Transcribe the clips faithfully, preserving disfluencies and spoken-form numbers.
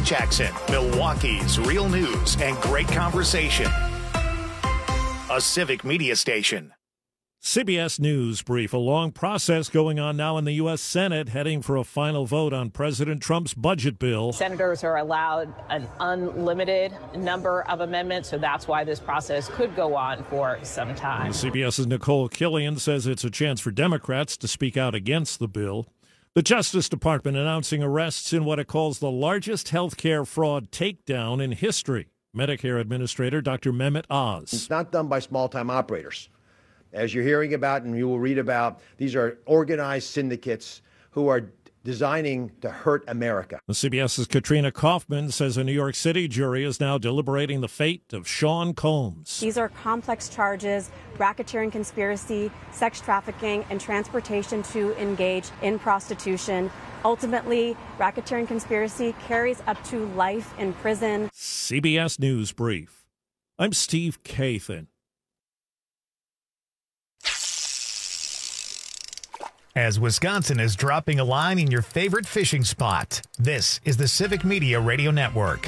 Jackson, Milwaukee's real news and great conversation. A Civic Media Station. C B S News brief. A long process going on now in the U S. Senate, heading for a final vote on President Trump's budget bill. Senators are allowed an unlimited number of amendments, so that's why this process could go on for some time. CBS's Nicole Killian says it's a chance for Democrats to speak out against the bill. The Justice Department announcing arrests in what it calls the largest health care fraud takedown in history. Medicare Administrator Doctor Mehmet Oz. It's not done by small-time operators. As you're hearing about and you will read about, these are organized syndicates who are designing to hurt America. CBS's Katrina Kaufman says a New York City jury is now deliberating the fate of Sean Combs. These are complex charges: racketeering, conspiracy, sex trafficking, and transportation to engage in prostitution. Ultimately, racketeering conspiracy carries up to life in prison. C B S News Brief. I'm Steve Kathan. As Wisconsin is dropping a line in your favorite fishing spot, this is the Civic Media Radio Network.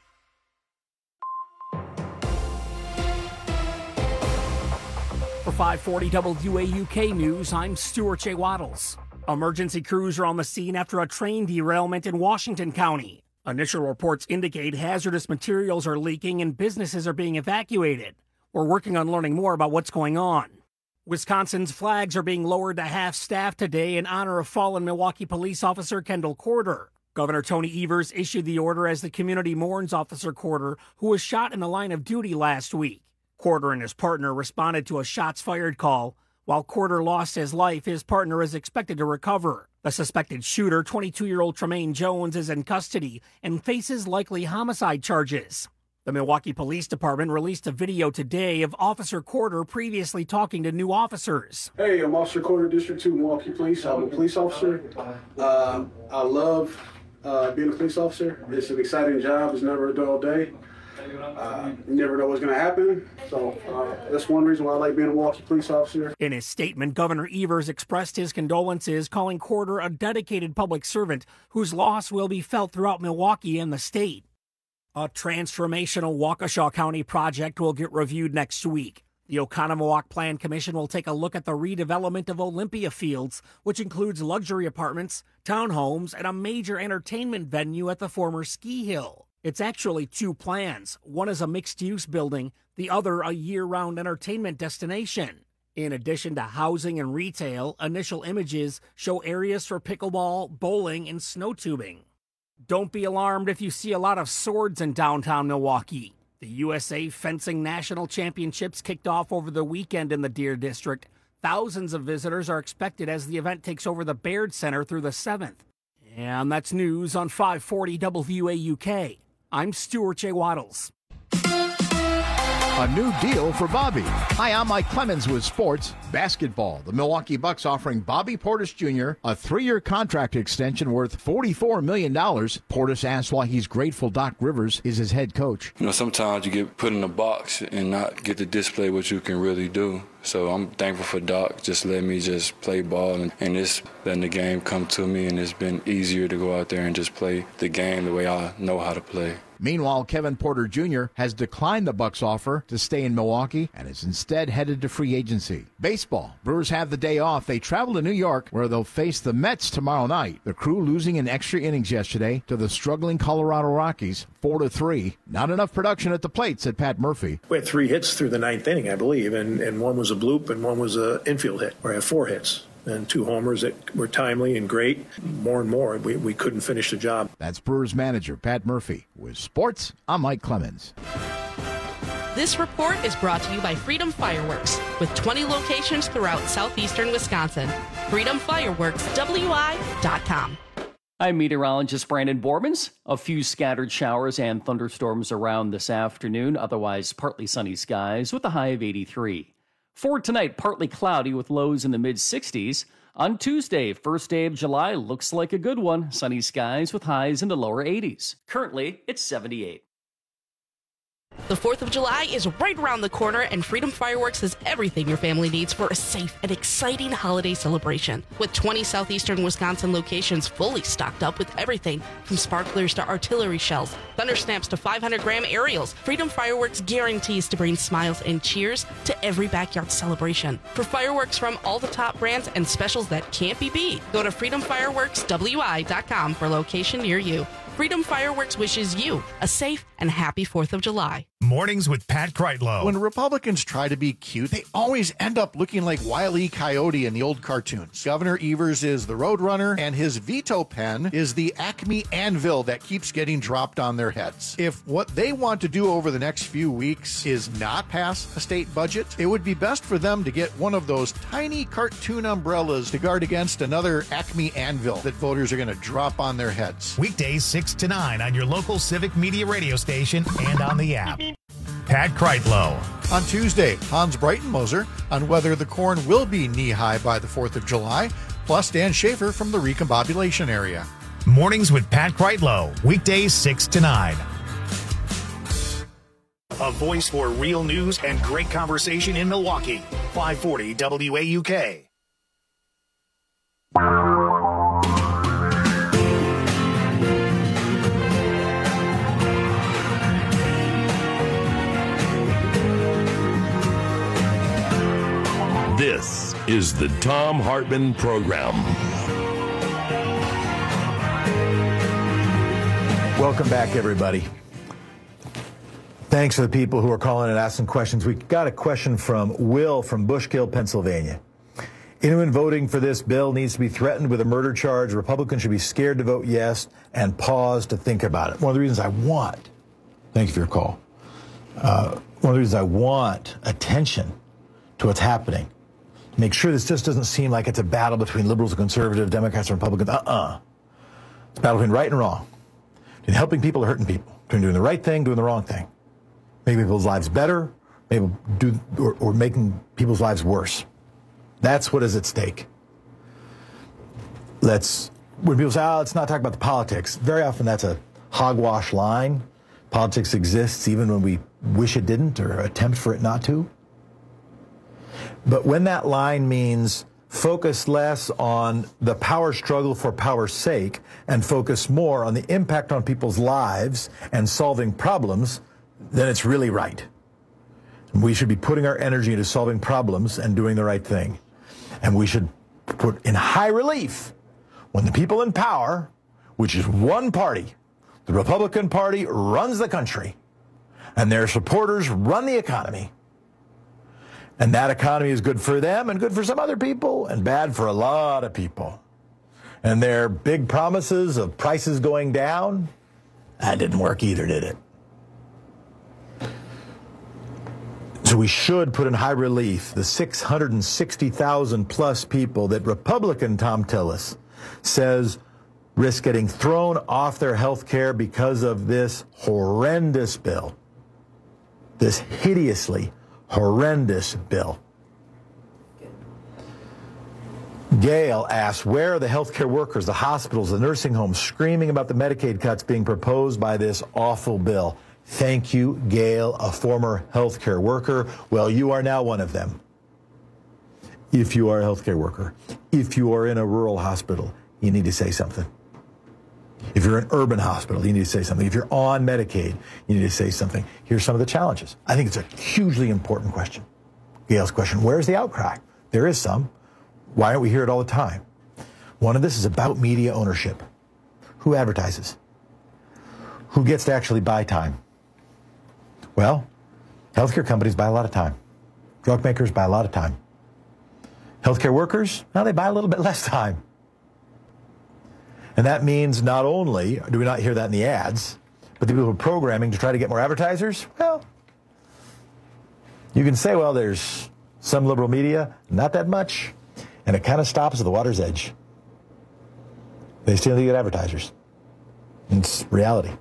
For five forty W A U K News, I'm Stuart J. Waddles. Emergency crews are on the scene after a train derailment in Washington County. Initial reports indicate hazardous materials are leaking and businesses are being evacuated. We're working on learning more about what's going on. Wisconsin's flags are being lowered to half-staff today in honor of fallen Milwaukee police officer Kendall Corder. Governor Tony Evers issued the order as the community mourns Officer Corder, who was shot in the line of duty last week. Corder and his partner responded to a shots-fired call. While Corder lost his life, his partner is expected to recover. The suspected shooter, twenty-two-year-old Tremaine Jones, is in custody and faces likely homicide charges. The Milwaukee Police Department released a video today of Officer Corder previously talking to new officers. Hey, I'm Officer Corder, District two, Milwaukee Police. I'm a police officer. Uh, I love uh, being a police officer. It's an exciting job. It's never a dull day. Uh, you never know what's going to happen. So uh, that's one reason why I like being a Milwaukee police officer. In his statement, Governor Evers expressed his condolences, calling Corder a dedicated public servant whose loss will be felt throughout Milwaukee and the state. A transformational Waukesha County project will get reviewed next week. The Oconomowoc Plan Commission will take a look at the redevelopment of Olympia Fields, which includes luxury apartments, townhomes, and a major entertainment venue at the former ski hill. It's actually two plans. One is a mixed-use building, the other a year-round entertainment destination. In addition to housing and retail, initial images show areas for pickleball, bowling, and snow tubing. Don't be alarmed if you see a lot of swords in downtown Milwaukee. The U S A Fencing National Championships kicked off over the weekend in the Deer District. Thousands of visitors are expected as the event takes over the Baird Center through the seventh. And that's news on five forty W A U K. I'm Stuart J. Waddles. A new deal for Bobby. Hi, I'm Mike Clemens with sports basketball. The Milwaukee Bucks offering Bobby Portis Junior a three-year contract extension worth forty-four million dollars. Portis asks why he's grateful Doc Rivers is his head coach. You know, sometimes you get put in a box and not get to display what you can really do. So I'm thankful for Doc just letting me just play ball and, and just letting the game come to me, and it's been easier to go out there and just play the game the way I know how to play. Meanwhile, Kevin Porter Junior has declined the Bucks' offer to stay in Milwaukee and is instead headed to free agency. Baseball. Brewers have the day off. They travel to New York, where they'll face the Mets tomorrow night. The Crew losing in extra innings yesterday to the struggling Colorado Rockies, four to three. Not enough production at the plate, said Pat Murphy. We had three hits through the ninth inning, I believe, and, and one was a bloop and one was an infield hit. We had four hits and two homers that were timely and great. More and more, we, we couldn't finish the job. That's Brewers manager Pat Murphy. With sports, I'm Mike Clemens. This report is brought to you by Freedom Fireworks, with twenty locations throughout southeastern Wisconsin. freedom fireworks w i dot com. I'm meteorologist Brandon Bormans. A few scattered showers and thunderstorms around this afternoon, otherwise partly sunny skies with a high of eighty-three. For tonight, partly cloudy with lows in the mid-sixties. On Tuesday, first day of July, looks like a good one. Sunny skies with highs in the lower eighties. Currently, it's seventy-eight. The fourth of July is right around the corner, and Freedom Fireworks has everything your family needs for a safe and exciting holiday celebration. With twenty southeastern Wisconsin locations fully stocked up with everything from sparklers to artillery shells, thunder snaps to five hundred gram aerials, Freedom Fireworks guarantees to bring smiles and cheers to every backyard celebration. For fireworks from all the top brands and specials that can't be beat, go to freedom fireworks w i dot com for a location near you. Freedom Fireworks wishes you a safe and happy fourth of July. Mornings with Pat Kreitlow. When Republicans try to be cute, they always end up looking like Wile E. Coyote in the old cartoons. Governor Evers is the Roadrunner, and his veto pen is the Acme anvil that keeps getting dropped on their heads. If what they want to do over the next few weeks is not pass a state budget, it would be best for them to get one of those tiny cartoon umbrellas to guard against another Acme anvil that voters are going to drop on their heads. Weekdays six to nine on your local Civic Media radio station and on the app. Pat Kreitlow. On Tuesday, Hans Breitenmoser on whether the corn will be knee-high by the fourth of July, plus Dan Schaefer from the recombobulation area. Mornings with Pat Kreitlow, weekdays six to nine. A voice for real news and great conversation in Milwaukee. five forty W A U K. This is the Thom Hartmann Program. Welcome back, everybody. Thanks to the people who are calling and asking questions. We got a question from Will from Bushkill, Pennsylvania. Anyone voting for this bill needs to be threatened with a murder charge. Republicans should be scared to vote yes and pause to think about it. One of the reasons I want, thank you for your call, uh, one of the reasons I want attention to what's happening, make sure this just doesn't seem like it's a battle between liberals and conservatives, Democrats and Republicans. Uh-uh. It's a battle between right and wrong, between helping people or hurting people, between doing the right thing, doing the wrong thing, making people's lives better, maybe do or, or making people's lives worse. That's what is at stake. Let's, when people say, oh, let's not talk about the politics, very often that's a hogwash line. Politics exists even when we wish it didn't or attempt for it not to. But when that line means focus less on the power struggle for power's sake and focus more on the impact on people's lives and solving problems, then it's really right. We should be putting our energy into solving problems and doing the right thing. And we should put in high relief when the people in power, which is one party, the Republican Party runs the country, and their supporters run the economy. And that economy is good for them and good for some other people and bad for a lot of people. And their big promises of prices going down, that didn't work either, did it? So we should put in high relief the six hundred sixty thousand plus people that Republican Thom Tillis says risk getting thrown off their health care because of this horrendous bill. This hideously horrendous bill. Gail asks, where are the healthcare workers, the hospitals, the nursing homes screaming about the Medicaid cuts being proposed by this awful bill? Thank you, Gail, a former healthcare worker. Well, you are now one of them. If you are a healthcare worker, if you are in a rural hospital, you need to say something. If you're in an urban hospital, you need to say something. If you're on Medicaid, you need to say something. Here's some of the challenges. I think it's a hugely important question. Gail's question, where's the outcry? There is some. Why don't we hear it all the time? One of this is about media ownership. Who advertises? Who gets to actually buy time? Well, healthcare companies buy a lot of time. Drug makers buy a lot of time. Healthcare workers, well, they buy a little bit less time. And that means not only do we not hear that in the ads, but the people who are programming to try to get more advertisers, well, you can say, well, there's some liberal media, not that much, and it kind of stops at the water's edge. They still need to get advertisers. It's reality.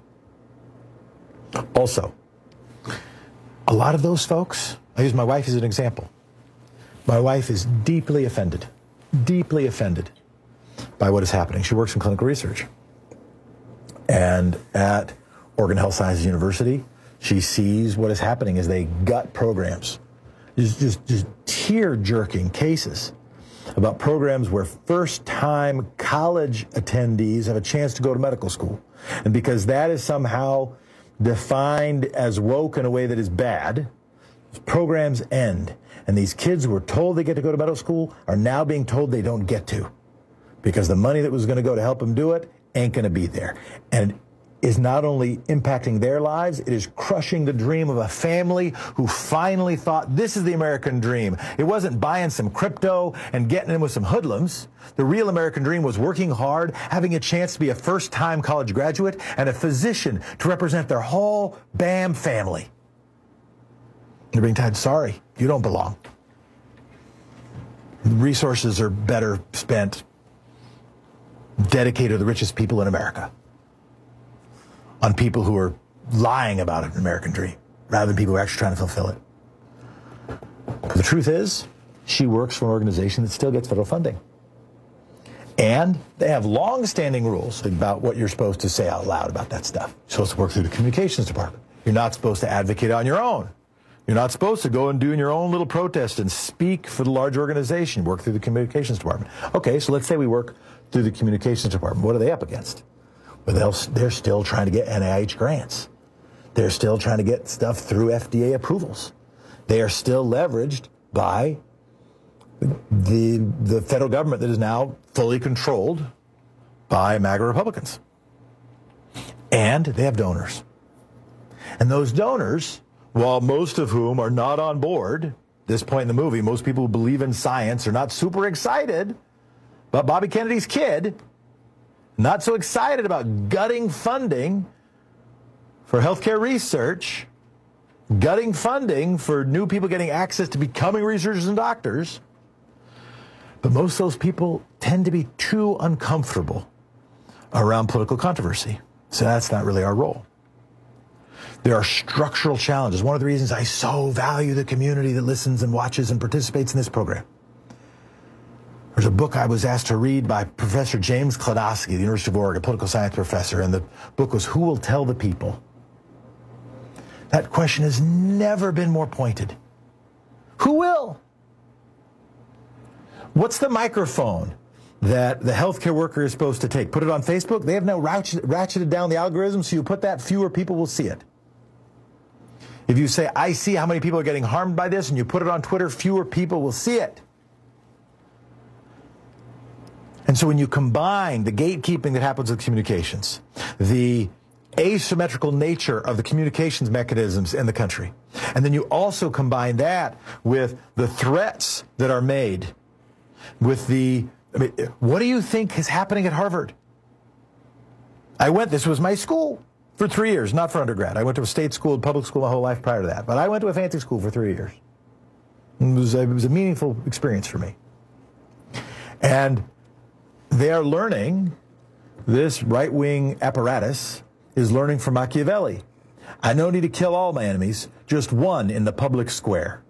Also, a lot of those folks, I use my wife as an example. My wife is deeply offended, deeply offended by what is happening. She works in clinical research. And at Oregon Health Sciences University, She sees what is happening as they gut programs. Just, just, just tear-jerking cases about programs where first-time college attendees have a chance to go to medical school. And because that is somehow defined as woke in a way that is bad, programs end. And these kids who were told they get to go to medical school are now being told they don't get to, because the money that was going to go to help them do it ain't going to be there. And is not only impacting their lives, it is crushing the dream of a family who finally thought this is the American dream. It wasn't buying some crypto and getting in with some hoodlums. The real American dream was working hard, having a chance to be a first-time college graduate, and a physician to represent their whole BAM family. They're being told, sorry, you don't belong. Resources are better spent dedicated to the richest people in America, on people who are lying about an American dream, rather than people who are actually trying to fulfill it. But the truth is, she works for an organization that still gets federal funding. And they have long-standing rules about what you're supposed to say out loud about that stuff. You're supposed to work through the communications department. You're not supposed to advocate on your own. You're not supposed to go and do your own little protest and speak for the large organization. Work through the communications department. Okay, so let's say we work through the communications department. What are they up against? But they'll, they're still trying to get N I H grants. They're still trying to get stuff through F D A approvals. They are still leveraged by the, the federal government that is now fully controlled by MAGA Republicans. And they have donors. And those donors, while most of whom are not on board at this point in the movie, most people who believe in science are not super excited about Bobby Kennedy's kid, not so excited about gutting funding for healthcare research, gutting funding for new people getting access to becoming researchers and doctors. But most of those people tend to be too uncomfortable around political controversy. So that's not really our role. There are structural challenges. One of the reasons I so value the community that listens and watches and participates in this program. There's a book I was asked to read by Professor James Klodowski, the University of Oregon, political science professor, and the book was Who Will Tell the People? That question has never been more pointed. Who will? What's the microphone that the healthcare worker is supposed to take? Put it on Facebook? They have now ratchet, ratcheted down the algorithm, so you put that, fewer people will see it. If you say, I see how many people are getting harmed by this, and you put it on Twitter, fewer people will see it. And so when you combine the gatekeeping that happens with communications, the asymmetrical nature of the communications mechanisms in the country, and then you also combine that with the threats that are made, with the, I mean, what do you think is happening at Harvard? I went, this was my school for three years, not for undergrad. I went to a state school, public school my whole life prior to that. But I went to a fancy school for three years. It was a, it was a meaningful experience for me. And they are learning, this right-wing apparatus is learning from Machiavelli. I don't need to kill all my enemies, just one in the public square.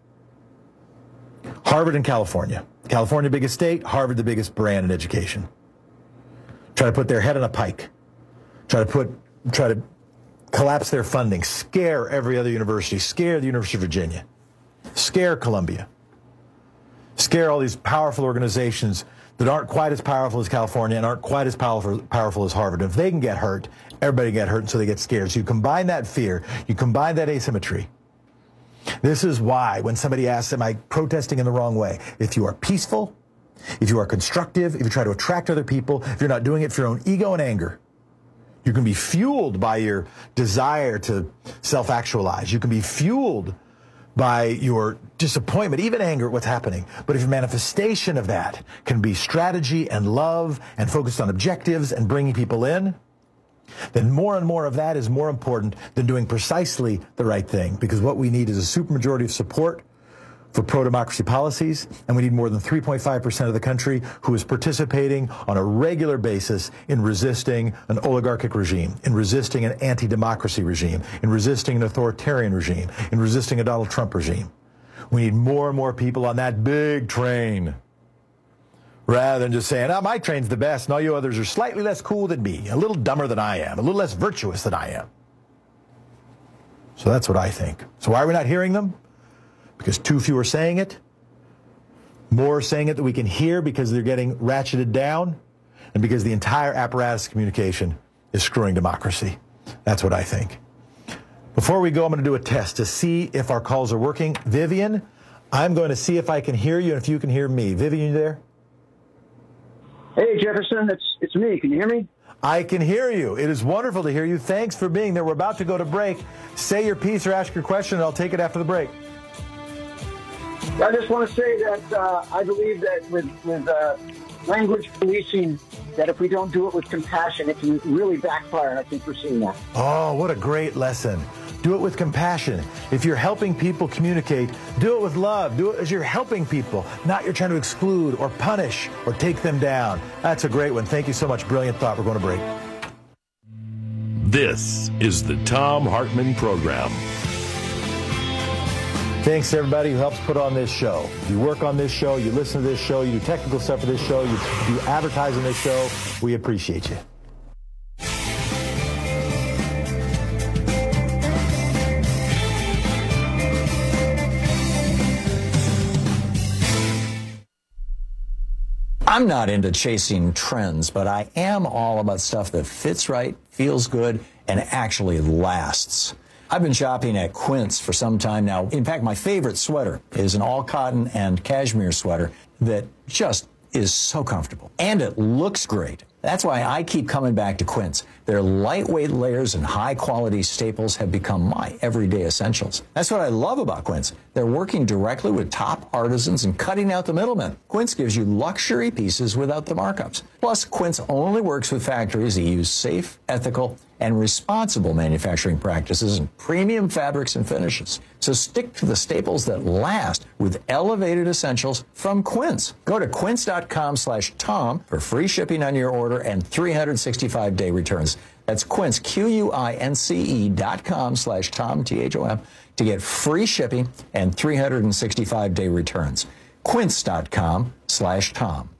Harvard and California. California, biggest state, Harvard, the biggest brand in education. Try to put their head on a pike. Try to put, try to collapse their funding, scare every other university, scare the University of Virginia, scare Columbia, scare all these powerful organizations that aren't quite as powerful as California and aren't quite as powerful, powerful as Harvard. If they can get hurt, everybody can get hurt, and so they get scared. So you combine that fear, you combine that asymmetry. This is why when somebody asks, am I protesting in the wrong way? If you are peaceful, if you are constructive, if you try to attract other people, if you're not doing it for your own ego and anger, you can be fueled by your desire to self-actualize. You can be fueled by your disappointment, even anger at what's happening. But if your manifestation of that can be strategy and love and focused on objectives and bringing people in, then more and more of that is more important than doing precisely the right thing. Because what we need is a supermajority of support for pro-democracy policies, and we need more than three point five percent of the country who is participating on a regular basis in resisting an oligarchic regime, in resisting an anti-democracy regime, in resisting an authoritarian regime, in resisting a Donald Trump regime. We need more and more people on that big train, rather than just saying, oh, my train's the best, and all you others are slightly less cool than me, a little dumber than I am, a little less virtuous than I am. So that's what I think. So why are we not hearing them? Because too few are saying it. More are saying it that we can hear because they're getting ratcheted down, and because the entire apparatus of communication is screwing democracy. That's what I think. Before we go, I'm going to do a test to see if our calls are working. Vivian, I'm going to see if I can hear you and if you can hear me. Vivian, you there? Hey, Jefferson, it's it's me. Can you hear me? I can hear you. It is wonderful to hear you. Thanks for being there. We're about to go to break. Say your piece or ask your question, and I'll take it after the break. I just want to say that uh, I believe that with, with uh, language policing, that if we don't do it with compassion, it can really backfire. I think we're seeing that. Oh, what a great lesson. Do it with compassion. If you're helping people communicate, do it with love. Do it as you're helping people, not you're trying to exclude or punish or take them down. That's a great one. Thank you so much. Brilliant thought. We're going to break. This is the Thom Hartmann Program. Thanks to everybody who helps put on this show. You work on this show, you listen to this show, you do technical stuff for this show, you do advertise on this show. We appreciate you. I'm not into chasing trends, but I am all about stuff that fits right, feels good, and actually lasts. I've been shopping at Quince for some time now. In fact, my favorite sweater is an all-cotton and cashmere sweater that just is so comfortable. And it looks great. That's why I keep coming back to Quince. Their lightweight layers and high-quality staples have become my everyday essentials. That's what I love about Quince. They're working directly with top artisans and cutting out the middlemen. Quince gives you luxury pieces without the markups. Plus, Quince only works with factories that use safe, ethical, and responsible manufacturing practices and premium fabrics and finishes. So stick to the staples that last with elevated essentials from Quince. Go to quince.com slash Tom for free shipping on your order and three hundred sixty-five day returns. That's Quince, Q-U-I-N-C-E dot com slash Tom, T H O M, to get free shipping and three hundred sixty-five day returns. Quince.com slash Tom.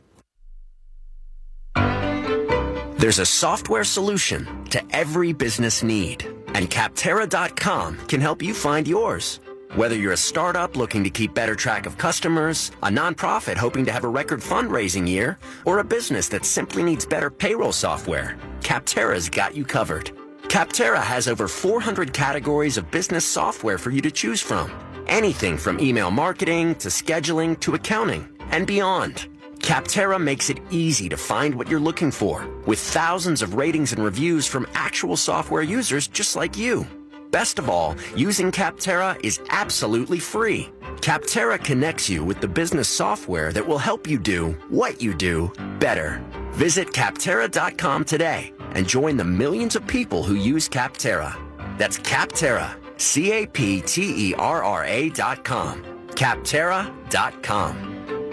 There's a software solution to every business need, and Capterra dot com can help you find yours. Whether you're a startup looking to keep better track of customers, a nonprofit hoping to have a record fundraising year, or a business that simply needs better payroll software, Capterra's got you covered. Capterra has over four hundred categories of business software for you to choose from. Anything from email marketing to scheduling to accounting and beyond. Capterra makes it easy to find what you're looking for, with thousands of ratings and reviews from actual software users just like you. Best of all, using Capterra is absolutely free. Capterra connects you with the business software that will help you do what you do better. Visit Capterra dot com today and join the millions of people who use Capterra. That's Capterra, C A P T E R R A dot com. Capterra dot com.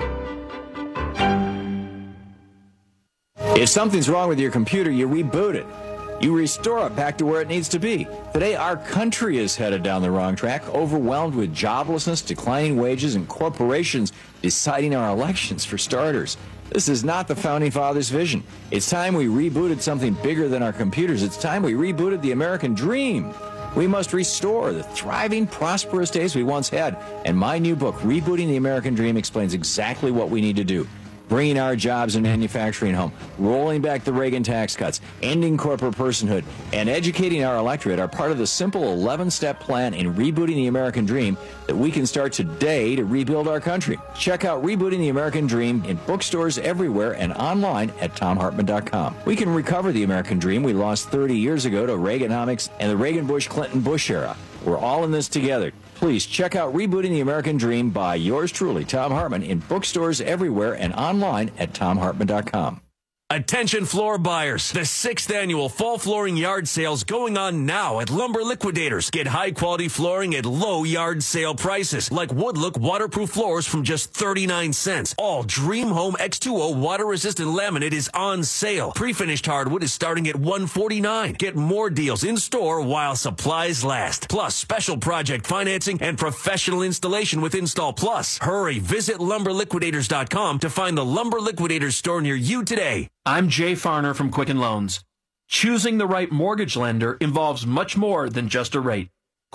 If something's wrong with your computer, you reboot it. You restore it back to where it needs to be. Today, our country is headed down the wrong track, overwhelmed with joblessness, declining wages, and corporations deciding our elections for starters. This is not the Founding Fathers' vision. It's time we rebooted something bigger than our computers. It's time we rebooted the American dream. We must restore the thriving, prosperous days we once had. And my new book, Rebooting the American Dream, explains exactly what we need to do. Bringing our jobs and manufacturing home, rolling back the Reagan tax cuts, ending corporate personhood, and educating our electorate are part of the simple eleven-step plan in Rebooting the American Dream that we can start today to rebuild our country. Check out Rebooting the American Dream in bookstores everywhere and online at Thom Hartmann dot com. We can recover the American dream we lost thirty years ago to Reaganomics and the Reagan-Bush-Clinton-Bush era. We're all in this together. Please check out Rebooting the American Dream by yours truly, Thom Hartmann, in bookstores everywhere and online at Thom Hartmann dot com. Attention floor buyers. The sixth annual fall flooring yard sales going on now at Lumber Liquidators. Get high quality flooring at low yard sale prices like Woodlook waterproof floors from just thirty-nine cents. All Dream Home X two O water resistant laminate is on sale. Pre-finished hardwood is starting at one forty-nine. Get more deals in store while supplies last. Plus special project financing and professional installation with Install Plus. Hurry, visit lumber liquidators dot com to find the Lumber Liquidators store near you today. I'm Jay Farner from Quicken Loans. Choosing the right mortgage lender involves much more than just a rate.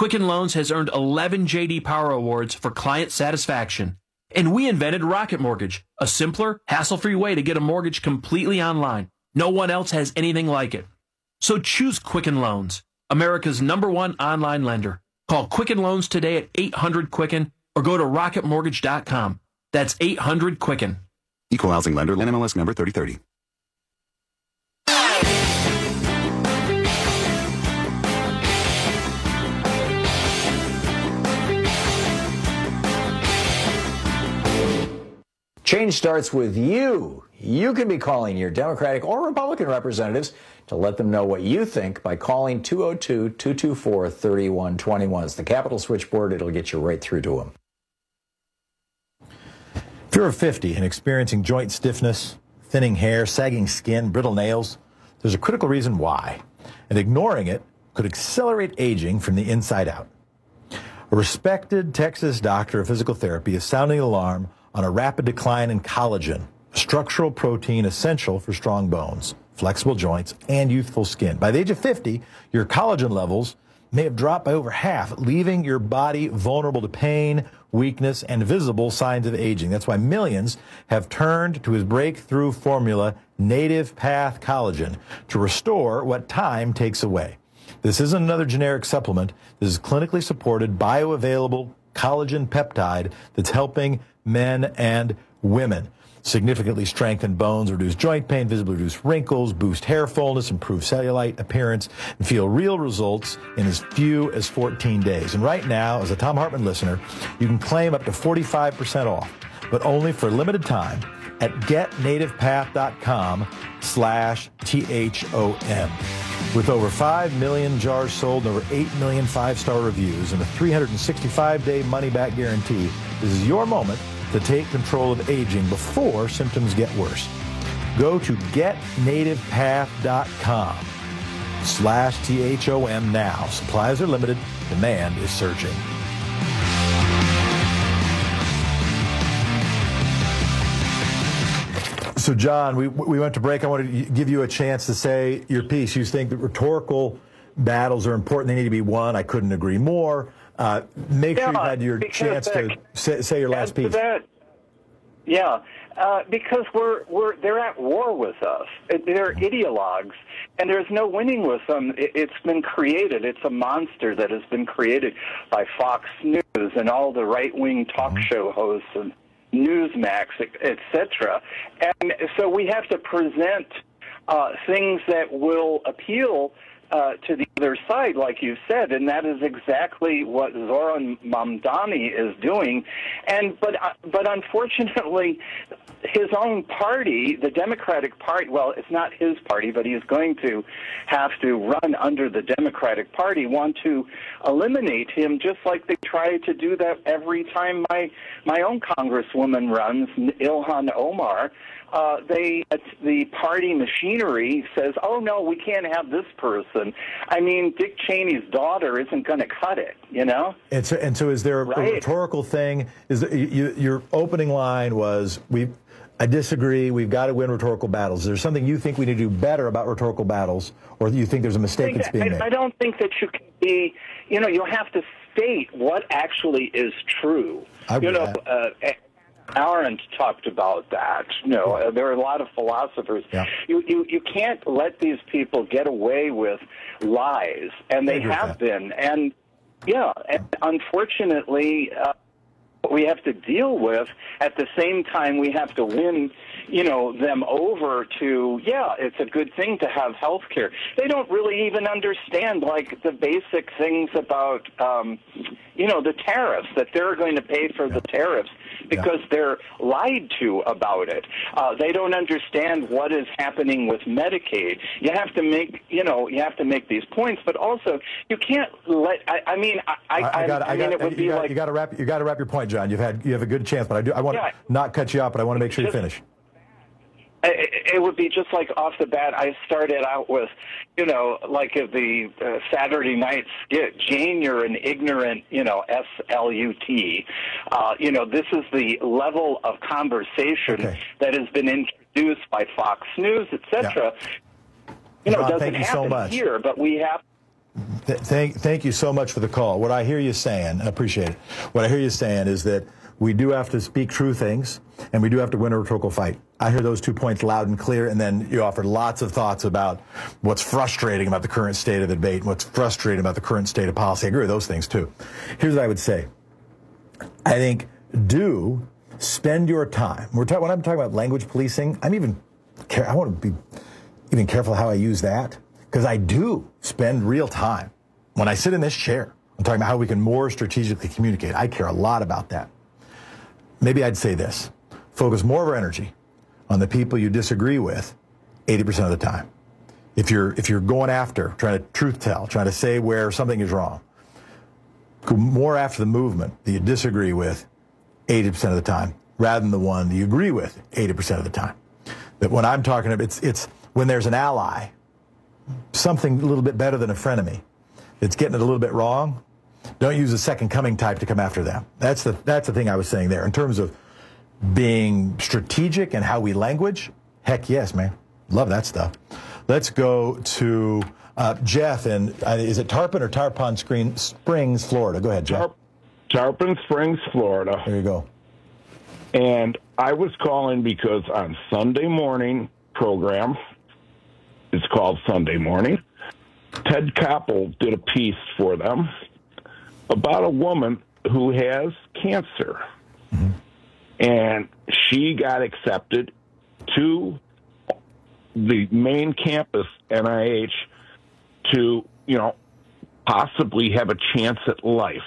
Quicken Loans has earned eleven J D Power Awards for client satisfaction. And we invented Rocket Mortgage, a simpler, hassle-free way to get a mortgage completely online. No one else has anything like it. So choose Quicken Loans, America's number one online lender. Call Quicken Loans today at eight hundred Quicken or go to rocket mortgage dot com. That's eight hundred Quicken. Equal housing lender, N M L S number thirty thirty. Change starts with you. You can be calling your Democratic or Republican representatives to let them know what you think by calling two oh two, two two four, three one two one. It's the Capitol switchboard. It'll get you right through to them. If you're fifty and experiencing joint stiffness, thinning hair, sagging skin, brittle nails, there's a critical reason why. And ignoring it could accelerate aging from the inside out. A respected Texas doctor of physical therapy is sounding the alarm on a rapid decline in collagen, a structural protein essential for strong bones, flexible joints, and youthful skin. By the age of fifty, your collagen levels may have dropped by over half, leaving your body vulnerable to pain, weakness, and visible signs of aging. That's why millions have turned to his breakthrough formula, Native Path Collagen, to restore what time takes away. This isn't another generic supplement. This is clinically supported, bioavailable collagen peptide that's helping men and women significantly strengthen bones, reduce joint pain, visibly reduce wrinkles, boost hair fullness, improve cellulite appearance, and feel real results in as few as fourteen days. And right now, as a Thom Hartmann listener, you can claim up to forty-five percent off, but only for a limited time at getnativepath.com slash T-H-O-M. With over five million jars sold and over eight million five-star reviews and a three hundred sixty-five day money-back guarantee, this is your moment to take control of aging before symptoms get worse. Go to getnativepath.com slash T-H-O-M now. Supplies are limited. Demand is surging. So, John, we we went to break. I wanted to give you a chance to say your piece. You think that rhetorical battles are important. They need to be won. I couldn't agree more. Uh, make yeah, sure you had your chance that, to say, say your last piece. That, yeah, uh, because we're we're they're at war with us. They're ideologues, and there's no winning with them. It, it's been created. It's a monster that has been created by Fox News and all the right-wing talk mm-hmm. show hosts and Newsmax, et cetera. And so we have to present uh, things that will appeal uh, to the other side, like you said, and that is exactly what Zoran Mamdani is doing. And but uh, but unfortunately, his own party, the Democratic Party, well, it's not his party, but he's going to have to run under the Democratic Party, want to eliminate him, just like they try to do that every time my my own congresswoman runs, Ilhan Omar. Uh, they, the party machinery says, oh, no, we can't have this person. I mean, Dick Cheney's daughter isn't going to cut it, you know? And so, and so is there a, right. a rhetorical thing? Is there, you, your opening line was, we, I disagree, we've got to win rhetorical battles. Is there something you think we need to do better about rhetorical battles, or do you think there's a mistake that's being I, made? I don't think that you can be, you know, you have to state what actually is true. I you know, uh, Arendt talked about that. You know, yeah. there are a lot of philosophers. Yeah. You, you you can't let these people get away with lies, and they have been. And yeah, and unfortunately, uh, we have to deal with. At the same time, we have to win, you know, them over to, yeah, it's a good thing to have health care. They don't really even understand, like, the basic things about, um, you know, the tariffs, that they're going to pay for yeah. the tariffs because yeah. they're lied to about it. Uh, they don't understand what is happening with Medicaid. You have to make, you know, you have to make these points, but also you can't let, I, I mean, I, I, I, got, I, I mean, got, it would you be got, like... You got to wrap, you got to wrap your point, John. You've had, you have a good chance, but I do, I want yeah. to not cut you off, but I want to make sure you finish. It would be just like off the bat, I started out with, you know, like the uh, Saturday night skit, Jane, you're an ignorant, you know, S L U T. Uh, you know, this is the level of conversation okay. that has been introduced by Fox News, et cetera. Yeah. You know, John, it doesn't thank you happen so much. here, but we have Th- thank, thank you so much for the call. What I hear you saying, I appreciate it. What I hear you saying is that we do have to speak true things, and we do have to win a rhetorical fight. I hear those two points loud and clear, and then you offered lots of thoughts about what's frustrating about the current state of the debate and what's frustrating about the current state of policy. I agree with those things, too. Here's what I would say. I think do spend your time. We're talking, when I'm talking about language policing, I'm even, care, I want to be even careful how I use that, because I do spend real time. When I sit in this chair, I'm talking about how we can more strategically communicate. I care a lot about that. Maybe I'd say this. Focus more of our energy on the people you disagree with eighty percent of the time. If you're, if you're going after, trying to truth tell, trying to say where something is wrong, go more after the movement that you disagree with eighty percent of the time, rather than the one that you agree with eighty percent of the time. That when I'm talking about, it's, it's when there's an ally, something a little bit better than a frenemy, that's getting it a little bit wrong, don't use a second coming type to come after them. That's the, that's the thing I was saying there. In terms of being strategic and how we language, heck yes, man. Love that stuff. Let's go to uh, Jeff in, uh, is it Tarpon or Tarpon Screen, Springs, Florida? Go ahead, Jeff. Tarp- Tarpon Springs, Florida. There you go. And I was calling because on Sunday morning program, it's called Sunday Morning, Ted Koppel did a piece for them about a woman who has cancer. Mm-hmm. And she got accepted to the main campus, N I H, to, you know, possibly have a chance at life.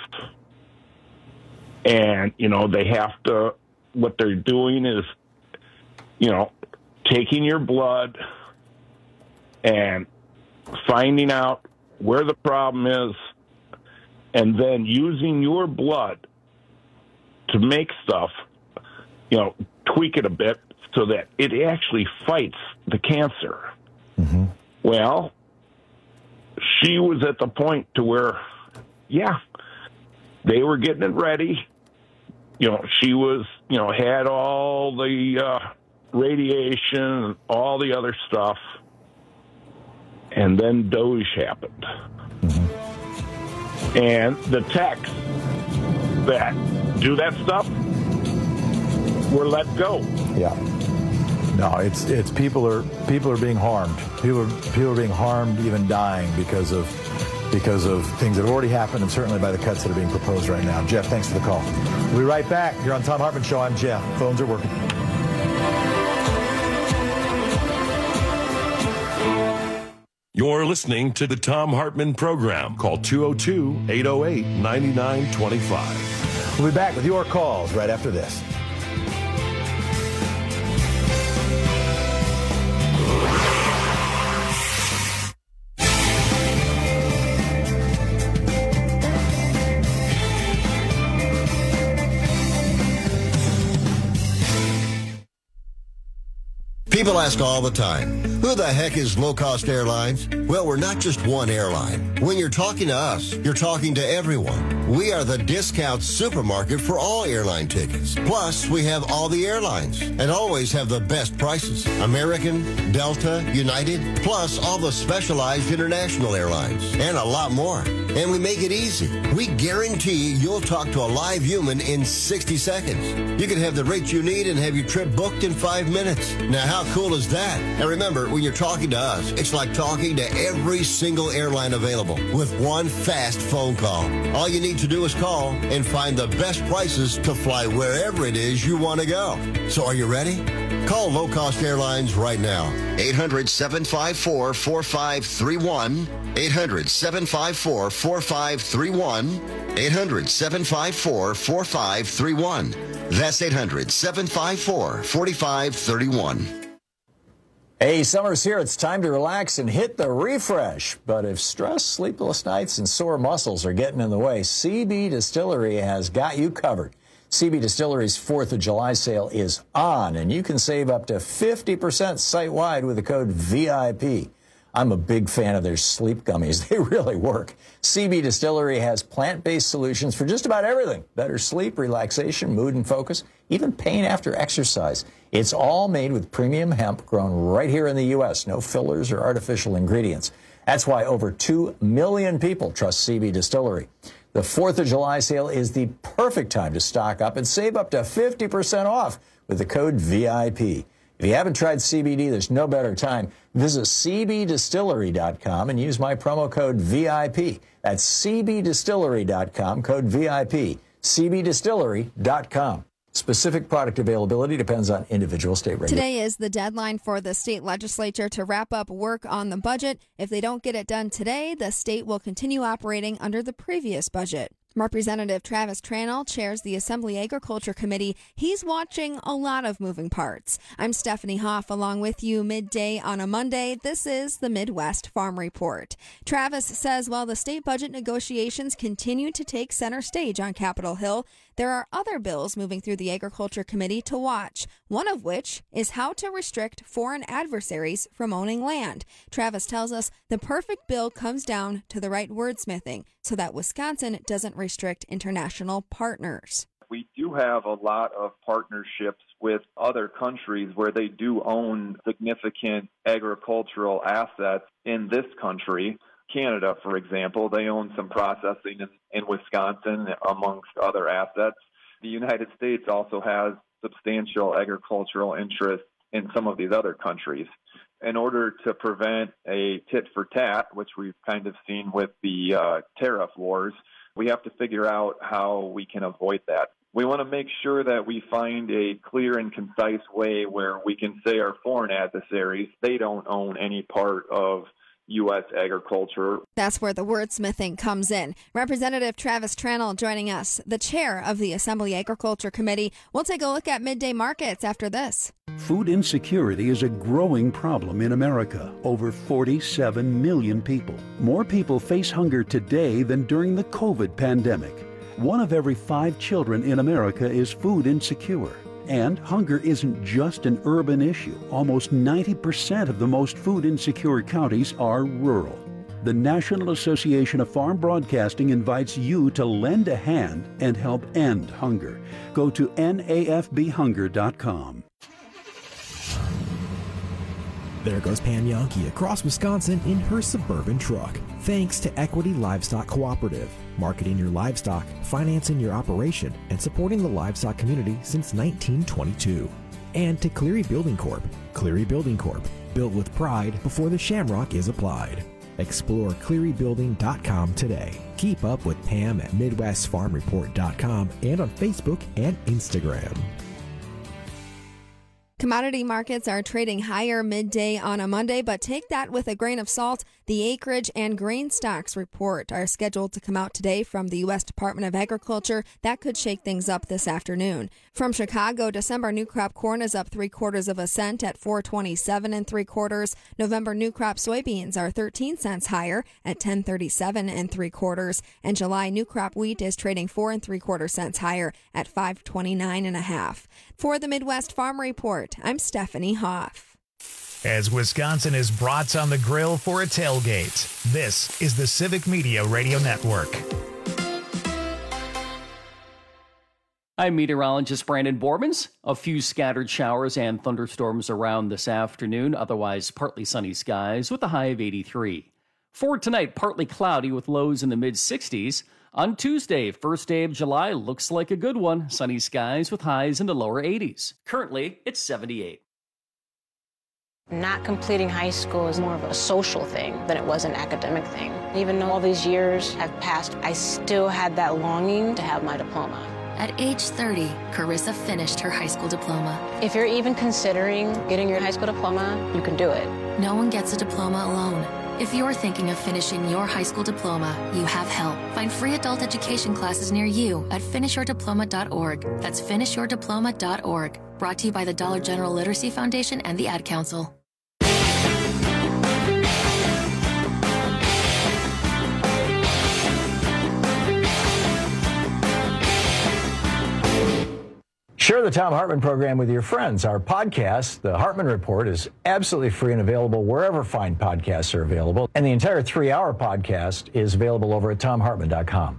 And, you know, they have to, what they're doing is, you know, taking your blood and finding out where the problem is, and then using your blood to make stuff, you know, tweak it a bit so that it actually fights the cancer. Mm-hmm. Well, she was at the point to where, yeah, they were getting it ready. You know, she was, you know, had all the uh, radiation, all the other stuff. And then Doge happened. Mm-hmm. And the techs that do that stuff were let go. Yeah. No, it's it's people are people are being harmed. People are people are being harmed, even dying because of because of things that have already happened, and certainly by the cuts that are being proposed right now. Jeff, thanks for the call. We'll be right back. You're on Thom Hartmann Show. I'm Jeff. Phones are working. You're listening to the Thom Hartmann Program. Call two oh two, eight oh eight, nine nine two five. We'll be back with your calls right after this. People ask all the time, who the heck is Low Cost Airlines? Well, we're not just one airline. When you're talking to us, you're talking to everyone. We are the discount supermarket for all airline tickets. Plus, we have all the airlines and always have the best prices. American, Delta, United, plus all the specialized international airlines and a lot more. And we make it easy. We guarantee you'll talk to a live human in sixty seconds. You can have the rates you need and have your trip booked in five minutes. Now, how cool is that? And remember, when you're talking to us, it's like talking to every single airline available with one fast phone call. All you need to do is call and find the best prices to fly wherever it is you want to go. So are you ready? Call Low Cost Airlines right now. eight hundred, seven five four, four five three one. eight hundred, seven five four, four five three one. eight hundred, seven five four, four five three one. That's eight hundred, seven five four, four five three one. Hey, summer's here. It's time to relax and hit the refresh. But if stress, sleepless nights, and sore muscles are getting in the way, C B Distillery has got you covered. C B Distillery's fourth of July sale is on, and you can save up to fifty percent site-wide with the code V I P. I'm a big fan of their sleep gummies. They really work. C B Distillery has plant-based solutions for just about everything. Better sleep, relaxation, mood and focus, even pain after exercise. It's all made with premium hemp grown right here in the U S No fillers or artificial ingredients. That's why over two million people trust C B Distillery. The fourth of July sale is the perfect time to stock up and save up to fifty percent off with the code V I P. If you haven't tried C B D, there's no better time. Visit C B distillery dot com and use my promo code V I P. That's C B distillery dot com, code V I P. C B distillery dot com. Specific product availability depends on individual state regulations. Today is the deadline for the state legislature to wrap up work on the budget. If they don't get it done today, the state will continue operating under the previous budget. Representative Travis Tranel chairs the Assembly Agriculture Committee. He's watching a lot of moving parts. I'm Stephanie Hoff along with you midday on a Monday. This is the Midwest Farm Report. Travis says while the state budget negotiations continue to take center stage on Capitol Hill, there are other bills moving through the Agriculture Committee to watch, one of which is how to restrict foreign adversaries from owning land. Travis tells us the perfect bill comes down to the right wordsmithing so that Wisconsin doesn't restrict international partners. We do have a lot of partnerships with other countries where they do own significant agricultural assets in this country. Canada, for example, they own some processing in, in Wisconsin, amongst other assets. The United States also has substantial agricultural interests in some of these other countries. In order to prevent a tit for tat, which we've kind of seen with the uh, tariff wars, we have to figure out how we can avoid that. We want to make sure that we find a clear and concise way where we can say our foreign adversaries, they don't own any part of U S agriculture. That's where the wordsmithing comes in. Representative Travis Tranel joining us, the chair of the Assembly Agriculture Committee. We'll take a look at midday markets after this. Food insecurity is a growing problem in America. Over forty-seven million people. More people face hunger today than during the COVID pandemic. One of every five children in America is food insecure. And hunger isn't just an urban issue. Almost ninety percent of the most food insecure counties are rural. The National Association of Farm Broadcasting invites you to lend a hand and help end hunger. Go to N A F B hunger dot com. There goes Pam Yankee across Wisconsin in her Suburban truck. Thanks to Equity Livestock Cooperative, marketing your livestock, financing your operation, and supporting the livestock community since nineteen twenty-two. And to Cleary Building Corp. Cleary Building Corp. Built with pride before the shamrock is applied. Explore cleary building dot com today. Keep up with Pam at midwest farm report dot com and on Facebook and Instagram. Commodity markets are trading higher midday on a Monday, but take that with a grain of salt. The acreage and grain stocks report are scheduled to come out today from the U S Department of Agriculture. That could shake things up this afternoon. From Chicago, December new crop corn is up three quarters of a cent at four twenty-seven and three quarters. November new crop soybeans are thirteen cents higher at ten thirty-seven and three quarters. And July new crop wheat is trading four and three quarter cents higher at five twenty-nine and a half. For the Midwest Farm Report, I'm Stephanie Hoff. As Wisconsin is brats on the grill for a tailgate, this is the Civic Media Radio Network. I'm meteorologist Brandon Bormans. A few scattered showers and thunderstorms around this afternoon, otherwise partly sunny skies with a high of eighty-three. For tonight, partly cloudy with lows in the mid sixties. On Tuesday, first day of July, looks like a good one. Sunny skies with highs in the lower eighties. Currently, it's seventy-eight. Not completing high school is more of a social thing than it was an academic thing. Even though all these years have passed, I still had that longing to have my diploma. At age thirty, Carissa finished her high school diploma. If you're even considering getting your high school diploma, you can do it. No one gets a diploma alone. If you're thinking of finishing your high school diploma, you have help. Find free adult education classes near you at finish your diploma dot org. That's finish your diploma dot org. Brought to you by the Dollar General Literacy Foundation and the Ad Council. Share the Thom Hartmann program with your friends. Our podcast, The Hartmann Report, is absolutely free and available wherever fine podcasts are available. And the entire three-hour podcast is available over at Thom Hartmann dot com.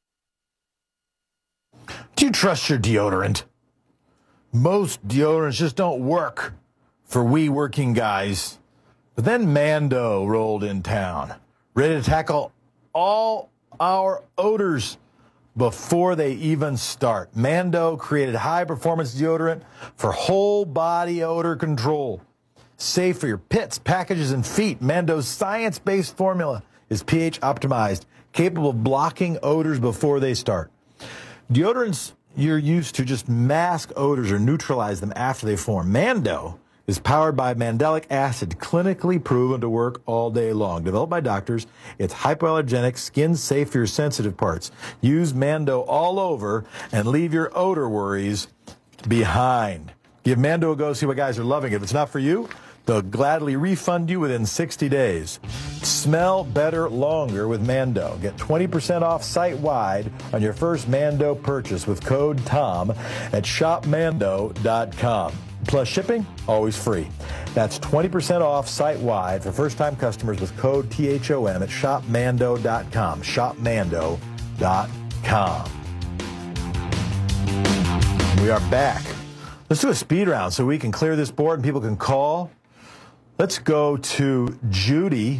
Do you trust your deodorant? Most deodorants just don't work for we working guys. But then Mando rolled in town, ready to tackle all our odors before they even start. Mando created high-performance deodorant for whole-body odor control. Safe for your pits, packages, and feet. Mando's science-based formula is pH optimized, capable of blocking odors before they start. Deodorants you're used to just mask odors or neutralize them after they form. Mando is powered by mandelic acid, clinically proven to work all day long. Developed by doctors, it's hypoallergenic, skin safe for your sensitive parts. Use Mando all over and leave your odor worries behind. Give Mando a go, see what guys are loving it. If it's not for you, they'll gladly refund you within sixty days. Smell better longer with Mando. Get twenty percent off site-wide on your first Mando purchase with code TOM at shop mando dot com. Plus shipping, always free. That's twenty percent off site-wide for first-time customers with code T H O M at shop mando dot com. shop mando dot com. We are back. Let's do a speed round so we can clear this board and people can call. Let's go to Judy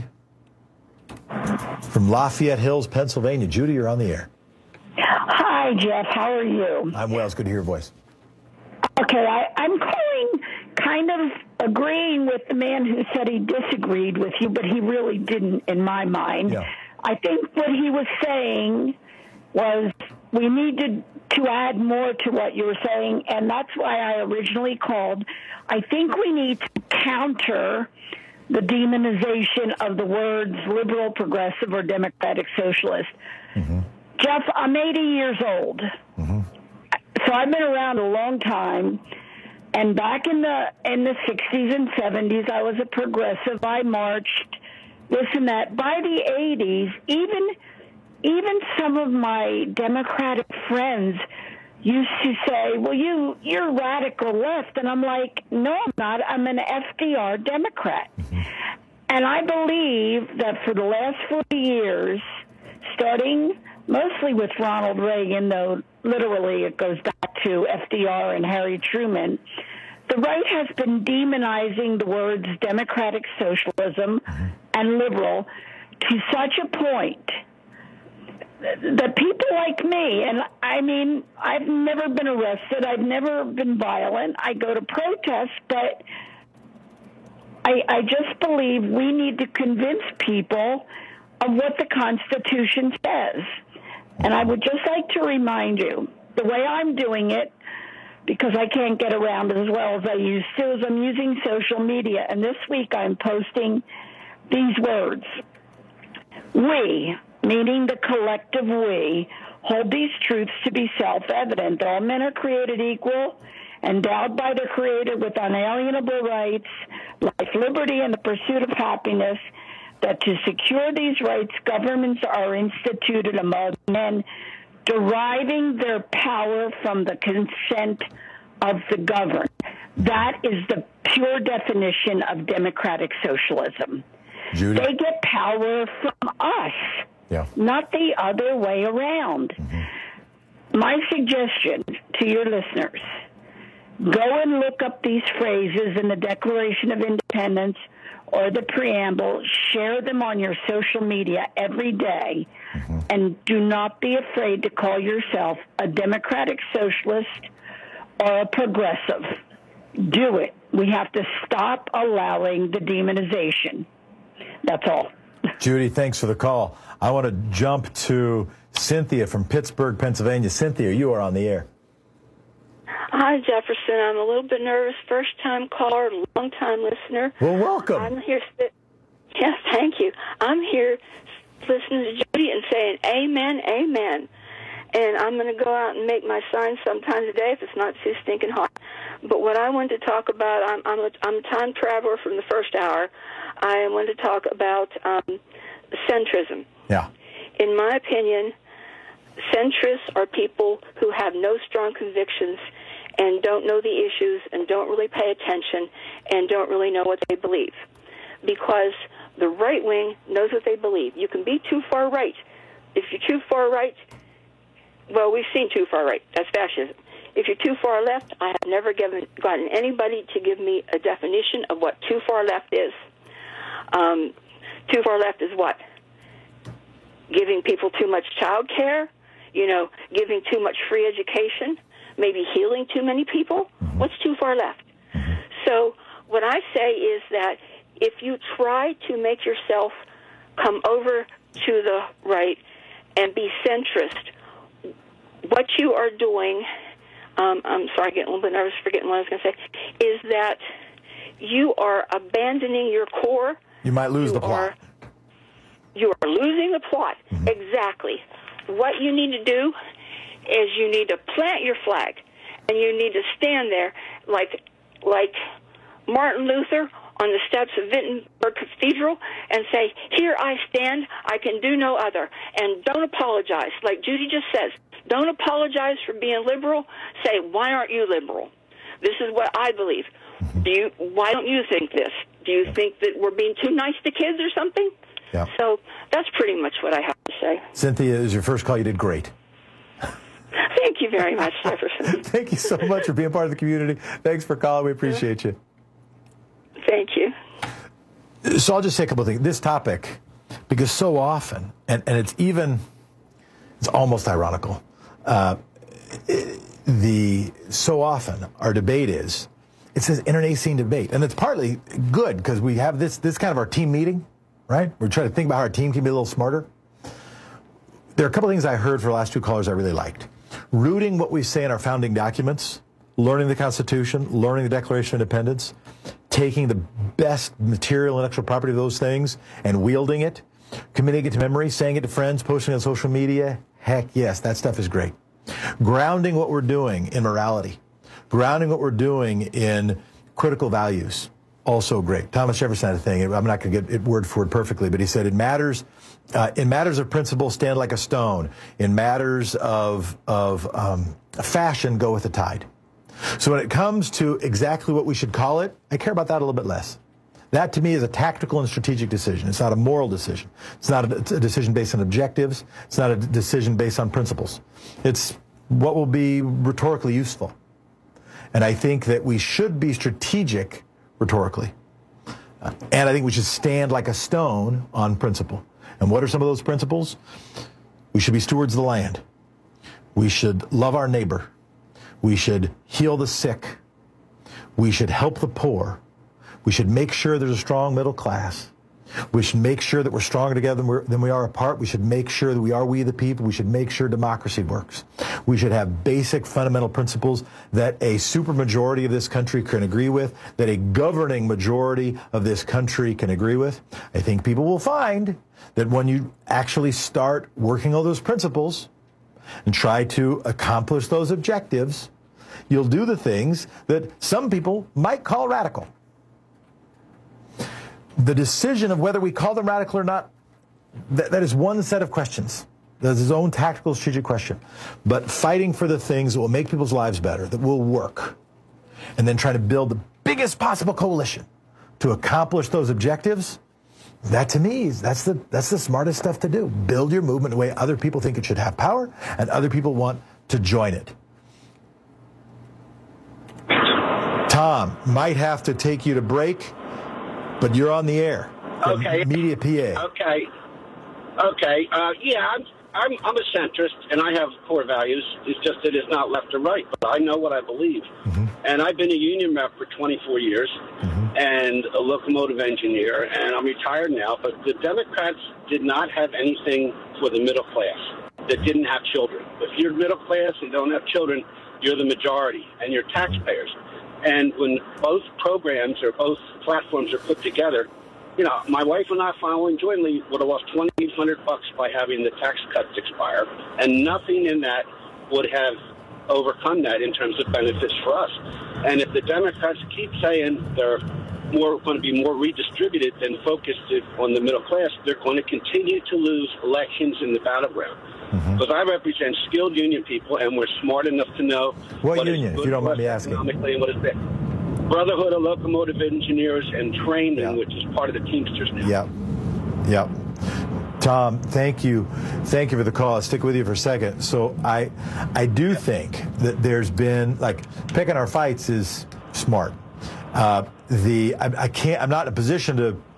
from Lafayette Hills, Pennsylvania. Judy, you're on the air. Hi, Jeff. How are you? I'm well. It's good to hear your voice. Okay, I, I'm calling kind of agreeing with the man who said he disagreed with you, but he really didn't in my mind. Yeah. I think what he was saying was we need to, to add more to what you were saying, and that's why I originally called. I think we need to counter the demonization of the words liberal, progressive, or democratic socialist. Mm-hmm. Jeff, I'm eighty years old, mm-hmm. so I've been around a long time. And back in the in the sixties and seventies, I was a progressive. I marched, this and that. By the eighties, even even some of my Democratic friends used to say, well, you, you're radical left. And I'm like, no, I'm not. I'm an F D R Democrat. Mm-hmm. And I believe that for the last forty years, starting mostly with Ronald Reagan, though literally it goes back to F D R and Harry Truman, the right has been demonizing the words democratic socialism mm-hmm. and liberal to such a point that people like me, and I mean, I've never been arrested, I've never been violent, I go to protests, but I, I just believe we need to convince people of what the Constitution says. And I would just like to remind you, the way I'm doing it, because I can't get around as well as I used to, is I'm using social media, and this week I'm posting these words. We, meaning the collective we, hold these truths to be self-evident. All men are created equal, endowed by their Creator with unalienable rights, life, liberty, and the pursuit of happiness, that to secure these rights, governments are instituted among men, deriving their power from the consent of the governed. That is the pure definition of democratic socialism. Judy? They get power from us. Yeah. Not the other way around. Mm-hmm. My suggestion to your listeners, go and look up these phrases in the Declaration of Independence or the preamble, share them on your social media every day, mm-hmm. and do not be afraid to call yourself a democratic socialist or a progressive. Do it. We have to stop allowing the demonization. That's all. Judy, thanks for the call. I want to jump to Cynthia from Pittsburgh, Pennsylvania. Cynthia, you are on the air. Hi, Jefferson. I'm a little bit nervous. First-time caller, long-time listener. Well, welcome. I'm here. Yes, thank you. I'm here listening to Judy and saying amen, amen. And I'm going to go out and make my sign sometime today if it's not too stinking hot. But what I wanted to talk about, I'm, I'm, a, I'm a time traveler from the first hour. I wanted to talk about um, centrism. Yeah. In my opinion, centrists are people who have no strong convictions and don't know the issues and don't really pay attention and don't really know what they believe. Because the right wing knows what they believe. You can be too far right. If you're too far right, well, we've seen too far right. That's fascism. If you're too far left, I have never given, gotten anybody to give me a definition of what too far left is. Um, too far left is what? Giving people too much child care, you know, giving too much free education, maybe healing too many people. What's too far left? So what I say is that if you try to make yourself come over to the right and be centrist, what you are doing, um, I'm sorry, getting a little bit nervous, forgetting what I was going to say, is that you are abandoning your core. You might lose you the plot. Are, you are losing the plot. Mm-hmm. Exactly. What you need to do is you need to plant your flag, and you need to stand there like like Martin Luther on the steps of Wittenberg Cathedral and say, here I stand, I can do no other. And don't apologize. Like Judy just says, don't apologize for being liberal. Say, why aren't you liberal? This is what I believe. Do you? Why don't you think this? Do you think that we're being too nice to kids or something? Yeah. So that's pretty much what I have to say. Cynthia, is your first call. You did great. Thank you very much, Jefferson. Thank you so much for being part of the community. Thanks for calling. We appreciate you. Thank you. So I'll just say a couple of things. This topic, because so often, and, and it's even, it's almost ironical, uh, the so often our debate is, it's this internecine debate. And it's partly good because we have this, this kind of our team meeting, right? We're trying to think about how our team can be a little smarter. There are a couple of things I heard for the last two callers I really liked. Rooting what we say in our founding documents, learning the Constitution, learning the Declaration of Independence, taking the best material intellectual property of those things and wielding it, committing it to memory, saying it to friends, posting it on social media. Heck yes, that stuff is great. Grounding what we're doing in morality, grounding what we're doing in critical values, also great. Thomas Jefferson had a thing, I'm not going to get it word for word perfectly, but he said, it matters, uh, in matters of principle, stand like a stone. In matters of, of um, fashion, go with the tide. So when it comes to exactly what we should call it, I care about that a little bit less. That, to me, is a tactical and strategic decision. It's not a moral decision. It's not a, it's a decision based on objectives. It's not a decision based on principles. It's what will be rhetorically useful. And I think that we should be strategic rhetorically. Uh, and I think we should stand like a stone on principle. And what are some of those principles? We should be stewards of the land. We should love our neighbor. We should heal the sick. We should help the poor. We should make sure there's a strong middle class. We should make sure that we're stronger together than, we're, than we are apart. We should make sure that we are we the people. We should make sure democracy works. We should have basic fundamental principles that a supermajority of this country can agree with, that a governing majority of this country can agree with. I think people will find that when you actually start working on those principles and try to accomplish those objectives, you'll do the things that some people might call radical. The decision of whether we call them radical or not, that, that is one set of questions. That's his own tactical, strategic question. But fighting for the things that will make people's lives better, that will work, and then trying to build the biggest possible coalition to accomplish those objectives, that to me, that's the, that's the smartest stuff to do. Build your movement in a way other people think it should have power, and other people want to join it. Tom, might have to take you to break, but you're on the air. Okay. Media P A. Okay. Okay. Uh, yeah, I'm, I'm I'm a centrist, and I have core values. It's just that it's not left or right, but I know what I believe. Mm-hmm. And I've been a union rep for twenty-four years, mm-hmm. and a locomotive engineer, and I'm retired now. But the Democrats did not have anything for the middle class that didn't have children. If you're middle class and don't have children, you're the majority, and you're taxpayers. And when both programs or both platforms are put together, you know, my wife and I finally jointly would have lost twenty-eight hundred bucks by having the tax cuts expire, and nothing in that would have overcome that in terms of benefits for us. And if the Democrats keep saying they're more going to be more redistributed than focused on the middle class, they're going to continue to lose elections in the battleground. Mm-hmm. Because I represent skilled union people, and we're smart enough to know what, what union, if you don't mind me asking. Economically and what is bad. Brotherhood of Locomotive Engineers and Training, yeah. which is part of the Teamsters now. Yeah, yeah. Tom, thank you, thank you for the call. I'll stick with you for a second. So I, I do yeah. think that there's been like picking our fights is smart. Uh, the I, I can't. I'm not in a position to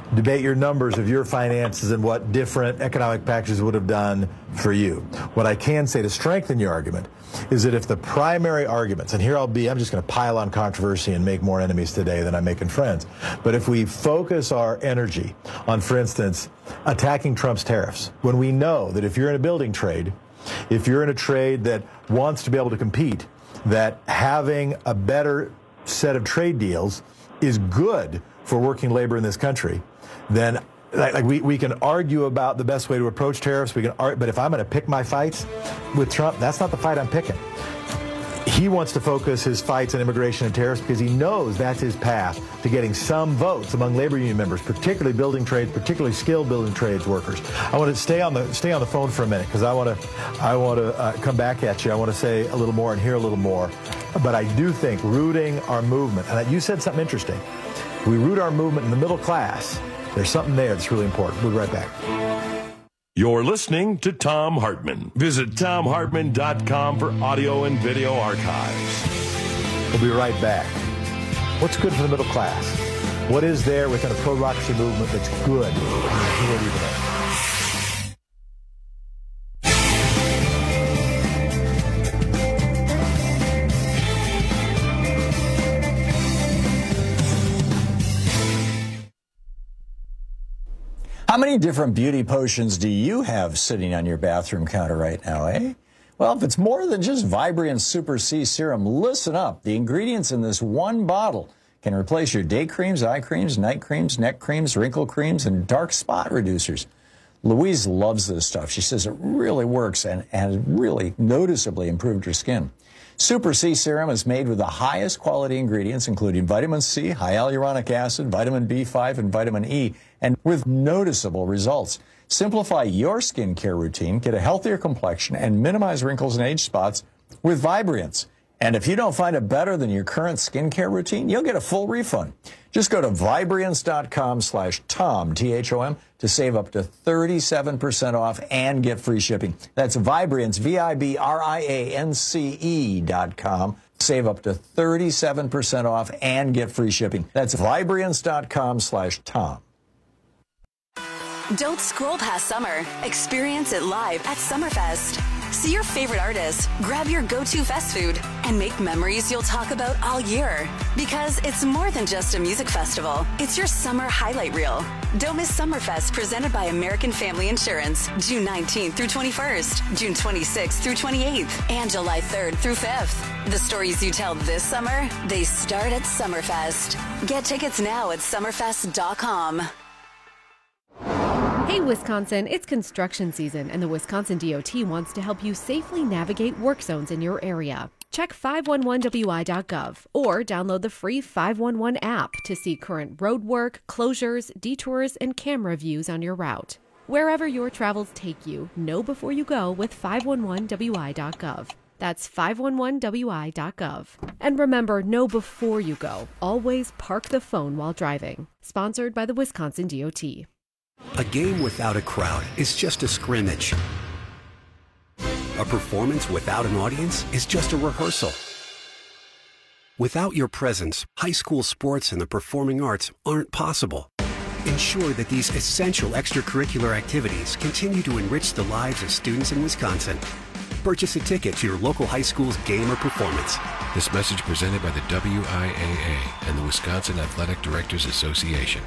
debate your numbers of your finances and what different economic packages would have done for you. What I can say to strengthen your argument is that if the primary arguments, and here I'll be, I'm just going to pile on controversy and make more enemies today than I'm making friends, but if we focus our energy on, for instance, attacking Trump's tariffs, when we know that if you're in a building trade, if you're in a trade that wants to be able to compete, that having a better set of trade deals is good for working labor in this country, then like, like we, we can argue about the best way to approach tariffs. We can, argue, but if I'm going to pick my fights with Trump, that's not the fight I'm picking. He wants to focus his fights on immigration and tariffs because he knows that's his path to getting some votes among labor union members, particularly building trades, particularly skilled building trades workers. I want to stay on the stay on the phone for a minute because I want to I want to uh, come back at you. I want to say a little more and hear a little more. But I do think rooting our movement, and you said something interesting. We root our movement in the middle class. There's something there that's really important. We'll be right back. You're listening to Thom Hartmann. Visit thom hartmann dot com for audio and video archives. We'll be right back. What's good for the middle class? What is there within a pro-democracy movement that's good? How many different beauty potions do you have sitting on your bathroom counter right now, eh? Well, if it's more than just Vibriance Super C Serum, listen up. The ingredients in this one bottle can replace your day creams, eye creams, night creams, neck creams, wrinkle creams, and dark spot reducers. Louise loves this stuff. She says it really works and has really noticeably improved her skin. Super C Serum is made with the highest quality ingredients, including vitamin C, high hyaluronic acid, vitamin B five, and vitamin E, and with noticeable results. Simplify your skincare routine, get a healthier complexion, and minimize wrinkles and age spots with Vibriance. And if you don't find it better than your current skincare routine, you'll get a full refund. Just go to Vibriance dot com slash Tom, T H O M, to save up to thirty-seven percent off and get free shipping. That's Vibriance, V I B R I A N C E dot com. Save up to thirty-seven percent off and get free shipping. That's Vibriance dot com slash Tom. Don't scroll past summer. Experience it live at Summerfest. See your favorite artists, grab your go-to fest food, and make memories you'll talk about all year. Because it's more than just a music festival. It's your summer highlight reel. Don't miss Summerfest, presented by American Family Insurance, June nineteenth through twenty-first, June twenty-sixth through twenty-eighth, and July third through fifth. The stories you tell this summer, they start at Summerfest. Get tickets now at summerfest dot com. Hey, Wisconsin, it's construction season, and the Wisconsin D O T wants to help you safely navigate work zones in your area. Check five one one W I dot gov or download the free five one one app to see current road work, closures, detours, and camera views on your route. Wherever your travels take you, know before you go with five one one W I dot gov. That's five one one W I dot gov. And remember, know before you go. Always park the phone while driving. Sponsored by the Wisconsin D O T. A game without a crowd is just a scrimmage. A performance without an audience is just a rehearsal. Without your presence, high school sports and the performing arts aren't possible. Ensure that these essential extracurricular activities continue to enrich the lives of students in Wisconsin. Purchase a ticket to your local high school's game or performance. This message presented by the W I A A and the Wisconsin Athletic Directors Association.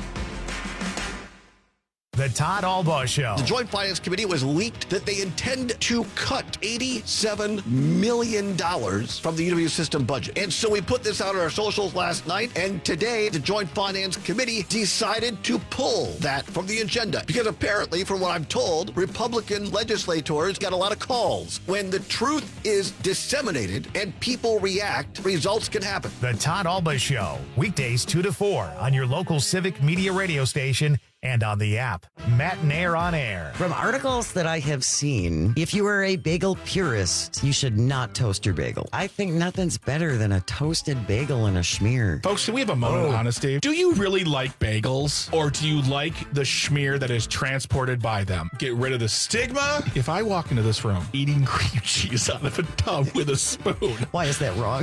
The Todd Albaugh Show. The Joint Finance Committee was leaked that they intend to cut eighty-seven million dollars from the U W system budget. And so we put this out on our socials last night, and today the Joint Finance Committee decided to pull that from the agenda. Because apparently, from what I'm told, Republican legislators got a lot of calls. When the truth is disseminated and people react, results can happen. The Todd Albaugh Show, weekdays two to four on your local Civic Media radio station and on the app. Matt and Air on Air. From articles that I have seen, if you are a bagel purist, you should not toast your bagel. I think nothing's better than a toasted bagel and a schmear. Folks, can we have a moment of honesty? Do you really like bagels, or do you like the schmear that is transported by them? Get rid of the stigma. If I walk into this room eating cream cheese out of a tub with a spoon. Why is that wrong?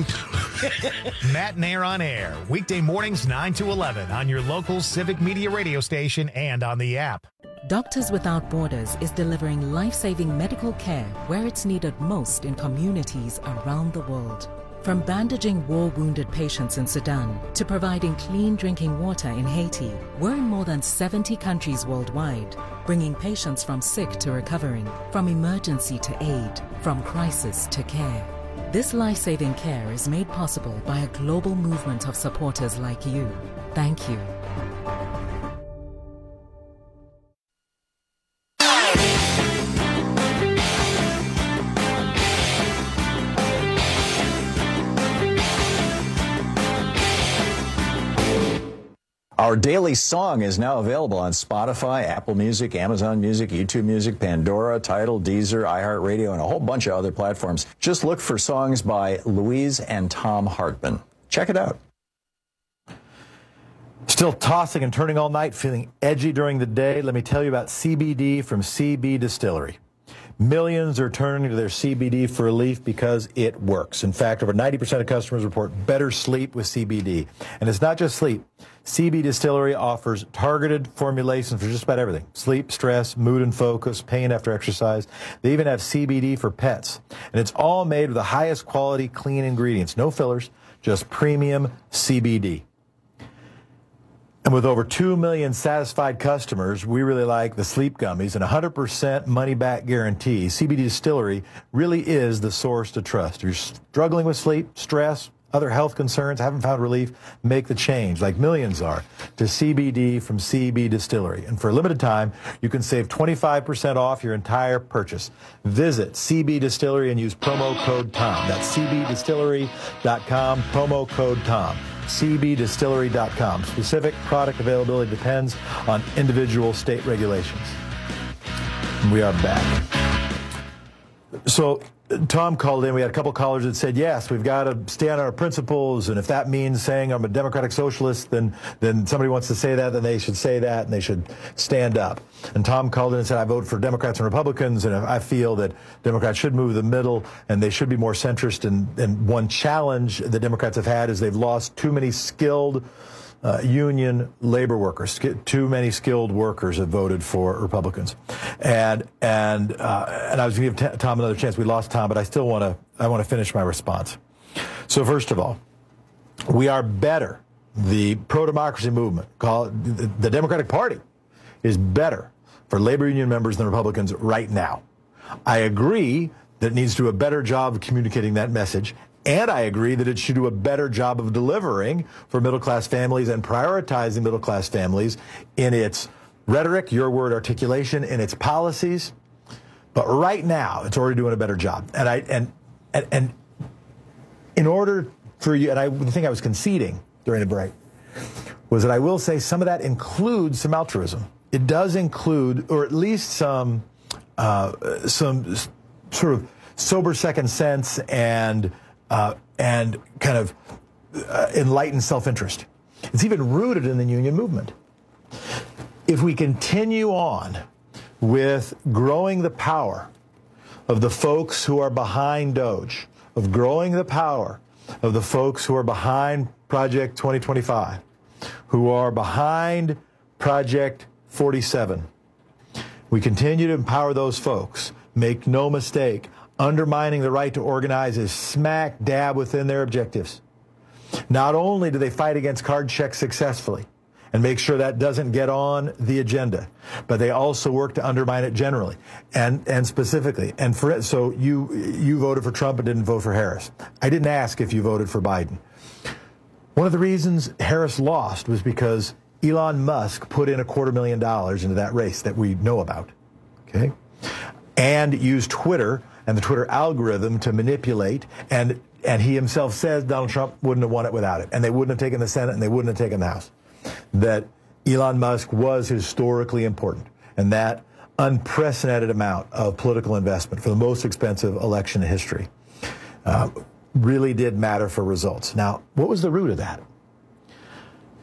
Matt and Air on Air, weekday mornings nine to eleven on your local Civic Media radio station station and on the app. Doctors Without Borders is delivering life-saving medical care where it's needed most in communities around the world. From bandaging war-wounded patients in Sudan to providing clean drinking water in Haiti, we're in more than seventy countries worldwide, bringing patients from sick to recovering, from emergency to aid, from crisis to care. This life-saving care is made possible by a global movement of supporters like you. Thank you. Our daily song is now available on Spotify, Apple Music, Amazon Music, YouTube Music, Pandora, Tidal, Deezer, iHeartRadio, and a whole bunch of other platforms. Just look for songs by Louise and Tom Hartman. Check it out. Still tossing and turning all night, feeling edgy during the day? Let me tell you about C B D from C B Distillery. Millions are turning to their C B D for relief because it works. In fact, over ninety percent of customers report better sleep with C B D. And it's not just sleep. C B Distillery offers targeted formulations for just about everything. Sleep, stress, mood and focus, pain after exercise. They even have C B D for pets. And it's all made with the highest quality, clean ingredients. No fillers, just premium C B D. And with over two million satisfied customers, we really like the sleep gummies and one hundred percent money-back guarantee. C B D Distillery really is the source to trust. If you're struggling with sleep, stress, other health concerns, haven't found relief, make the change, like millions are, to C B D from C B Distillery. And for a limited time, you can save twenty-five percent off your entire purchase. Visit C B Distillery and use promo code TOM. That's C B distillery dot com, promo code TOM. C B distillery dot com. Specific product availability depends on individual state regulations. And we are back. So Tom called in. We had a couple callers that said, yes, we've got to stand on our principles, and if that means saying I'm a democratic socialist, then then somebody wants to say that, then they should say that, and they should stand up. And Tom called in and said, I vote for Democrats and Republicans, and I feel that Democrats should move the middle, and they should be more centrist. And, and one challenge the Democrats have had is they've lost too many skilled Uh, union labor workers. Too many skilled workers have voted for Republicans, and and uh, and I was going to give t- Tom another chance. We lost Tom, but I still want to I want to finish my response. So first of all, we are better. The pro-democracy movement, call it the, the Democratic Party, is better for labor union members than Republicans right now. I agree that it needs to do a better job of communicating that message. And I agree that it should do a better job of delivering for middle-class families and prioritizing middle-class families in its rhetoric, your word articulation, in its policies. But right now, it's already doing a better job. And I and and, and in order for you, and I the thing I was conceding during the break was that I will say some of that includes some altruism. It does include, or at least some uh, some sort of sober second sense and. Uh, and kind of uh, enlightened self-interest. It's even rooted in the union movement. If we continue on with growing the power of the folks who are behind Doge, of growing the power of the folks who are behind Project twenty twenty-five, who are behind Project forty-seven, we continue to empower those folks. Make no mistake, undermining the right to organize is smack dab within their objectives. Not only do they fight against card checks successfully and make sure that doesn't get on the agenda, but they also work to undermine it generally and, and specifically. And for so you you voted for Trump and didn't vote for Harris. I didn't ask if you voted for Biden. One of the reasons Harris lost was because Elon Musk put in a quarter million dollars into that race that we know about, okay, and used Twitter and the Twitter algorithm to manipulate, and and he himself says Donald Trump wouldn't have won it without it, and they wouldn't have taken the Senate, and they wouldn't have taken the House. That Elon Musk was historically important, and that unprecedented amount of political investment for the most expensive election in history uh, really did matter for results. Now, what was the root of that?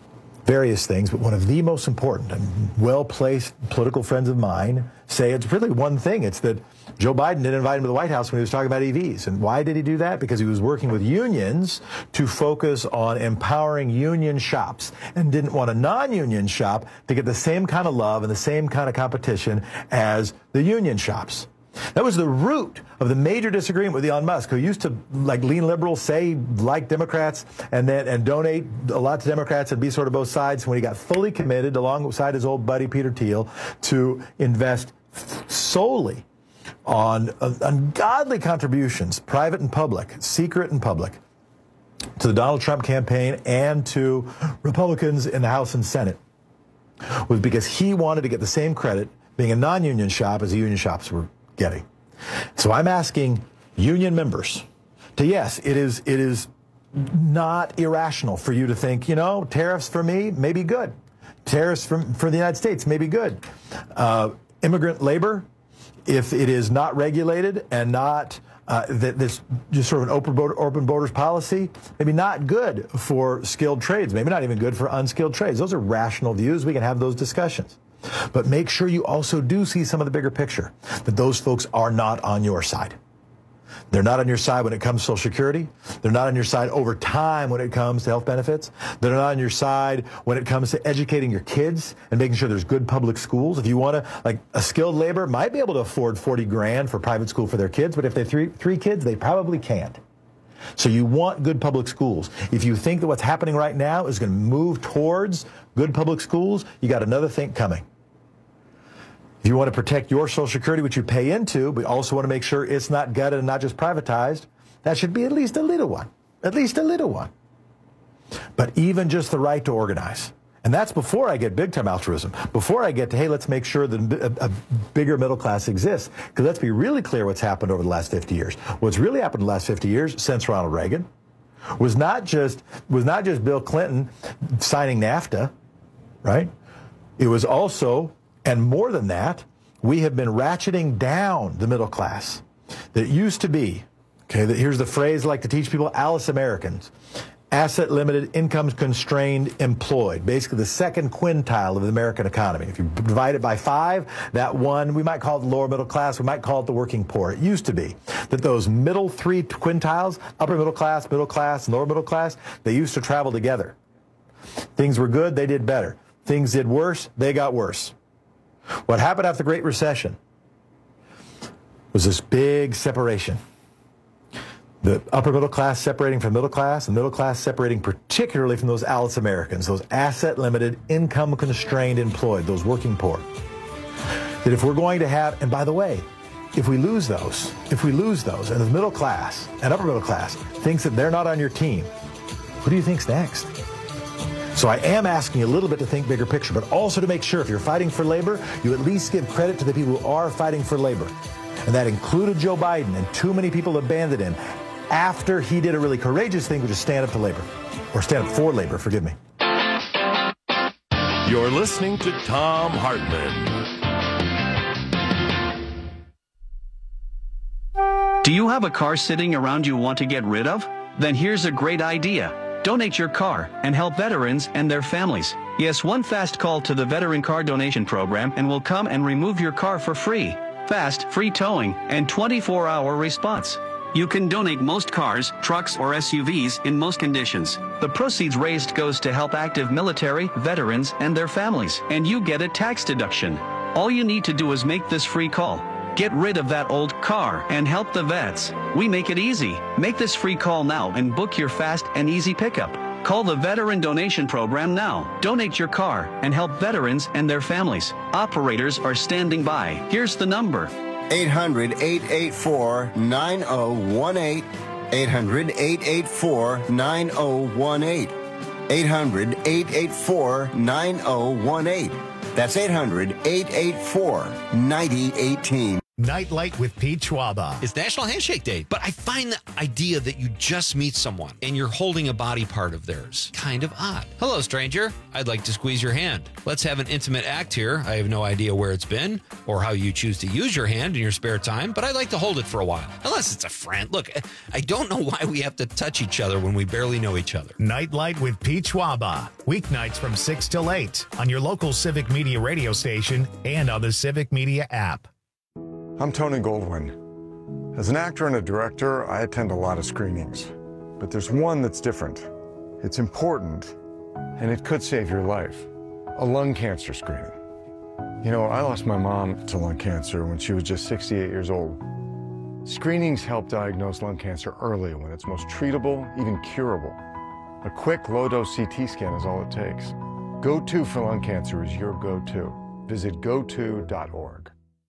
various things, but one of the most important and well-placed political friends of mine say it's really one thing. It's that Joe Biden didn't invite him to the White House when he was talking about E Vs. And why did he do that? Because he was working with unions to focus on empowering union shops and didn't want a non-union shop to get the same kind of love and the same kind of competition as the union shops. That was the root of the major disagreement with Elon Musk, who used to like lean liberal, say like Democrats, and then and donate a lot to Democrats and be sort of both sides. When he got fully committed, alongside his old buddy Peter Thiel, to invest solely on uh, ungodly contributions, private and public, secret and public, to the Donald Trump campaign and to Republicans in the House and Senate, was because he wanted to get the same credit being a non-union shop as the union shops were getting. So I'm asking union members to, yes, it is it is not irrational for you to think, you know, tariffs for me may be good. Tariffs for, for the United States may be good. Uh, immigrant labor, if it is not regulated and not uh, that this just sort of an open, border, open borders policy, maybe not good for skilled trades, maybe not even good for unskilled trades. Those are rational views. We can have those discussions. But make sure you also do see some of the bigger picture, that those folks are not on your side. They're not on your side when it comes to Social Security. They're not on your side over time when it comes to health benefits. They're not on your side when it comes to educating your kids and making sure there's good public schools. If you want to, like a skilled labor might be able to afford forty grand for private school for their kids, but if they have three, three kids, they probably can't. So you want good public schools. If you think that what's happening right now is going to move towards good public schools, you got another thing coming. If you want to protect your Social Security, which you pay into, but also want to make sure it's not gutted and not just privatized, that should be at least a little one. At least a little one. But even just the right to organize. And that's before I get big-time altruism. Before I get to, hey, let's make sure that a, a bigger middle class exists. Because let's be really clear what's happened over the last fifty years. What's really happened in the last fifty years since Ronald Reagan was not just was not just Bill Clinton signing NAFTA, right? It was also, and more than that, we have been ratcheting down the middle class. That used to be, okay, that here's the phrase I like to teach people, Alice Americans. Asset limited, income constrained, employed. Basically the second quintile of the American economy. If you divide it by five, that one, we might call it the lower middle class, we might call it the working poor. It used to be that those middle three quintiles, upper middle class, middle class, and lower middle class, they used to travel together. Things were good, they did better. Things did worse, they got worse. What happened after the Great Recession was this big separation. The upper middle class separating from middle class, and middle class separating particularly from those Alice Americans, those asset-limited, income-constrained employed, those working poor. That if we're going to have, and by the way, if we lose those, if we lose those, and the middle class and upper middle class thinks that they're not on your team, who do you think's next? So I am asking you a little bit to think bigger picture, but also to make sure if you're fighting for labor, you at least give credit to the people who are fighting for labor. And that included Joe Biden, and too many people abandoned him after he did a really courageous thing, which is stand up to labor. Or stand up for labor, forgive me. You're listening to Thom Hartmann. Do you have a car sitting around you want to get rid of? Then here's a great idea. Donate your car and help veterans and their families. Yes, one fast call to the Veteran Car Donation Program and we'll come and remove your car for free. Fast, free towing, and twenty-four hour response. You can donate most cars, trucks, or S U Vs in most conditions. The proceeds raised goes to help active military, veterans, and their families, and you get a tax deduction. All you need to do is make this free call. Get rid of that old car and help the vets. We make it easy. Make this free call now and book your fast and easy pickup. Call the Veteran Donation Program now. Donate your car and help veterans and their families. Operators are standing by. Here's the number. eight hundred, eight eight four, nine oh one eight. eight hundred, eight eight four, nine oh one eight. eight hundred, eight eight four, nine oh one eight. That's eight hundred, eight eight four, nine oh one eight. Nightlight with Pete Schwaba. It's National Handshake Day, but I find the idea that you just meet someone and you're holding a body part of theirs kind of odd. Hello, stranger. I'd like to squeeze your hand. Let's have an intimate act here. I have no idea where it's been or how you choose to use your hand in your spare time, but I'd like to hold it for a while. Unless it's a friend. Look, I don't know why we have to touch each other when we barely know each other. Nightlight with Pete Schwaba. Weeknights from six till eight on your local Civic Media radio station and on the Civic Media app. I'm Tony Goldwyn. As an actor and a director, I attend a lot of screenings. But there's one that's different. It's important, and it could save your life. A lung cancer screening. You know, I lost my mom to lung cancer when she was just sixty-eight years old. Screenings help diagnose lung cancer early when it's most treatable, even curable. A quick, low-dose C T scan is all it takes. Go To for lung cancer is your go-to. Visit go to dot org.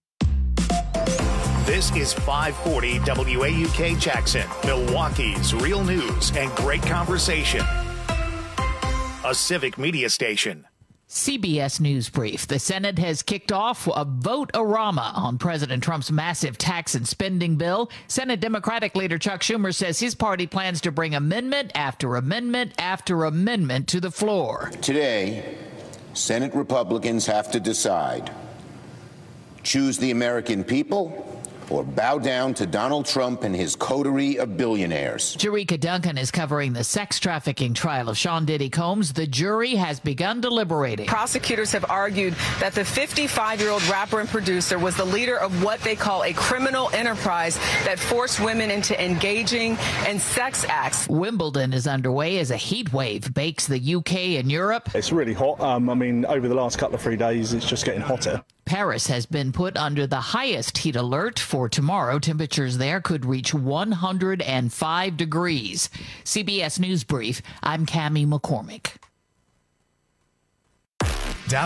This is five forty W A U K Jackson, Milwaukee's real news and great conversation. A Civic Media station. C B S News Brief. The Senate has kicked off a vote-a-rama on President Trump's massive tax and spending bill. Senate Democratic leader Chuck Schumer says his party plans to bring amendment after amendment after amendment to the floor. Today, Senate Republicans have to decide: choose the American people or bow down to Donald Trump and his coterie of billionaires. Jerika Duncan is covering the sex trafficking trial of Sean Diddy Combs. The jury has begun deliberating. Prosecutors have argued that the fifty-five-year-old rapper and producer was the leader of what they call a criminal enterprise that forced women into engaging in sex acts. Wimbledon is underway as a heat wave bakes the U K and Europe. It's really hot. Um, I mean, over the last couple of three days, it's just getting hotter. Paris has been put under the highest heat alert for tomorrow. Temperatures there could reach one hundred five degrees. C B S News Brief, I'm Cammie McCormick.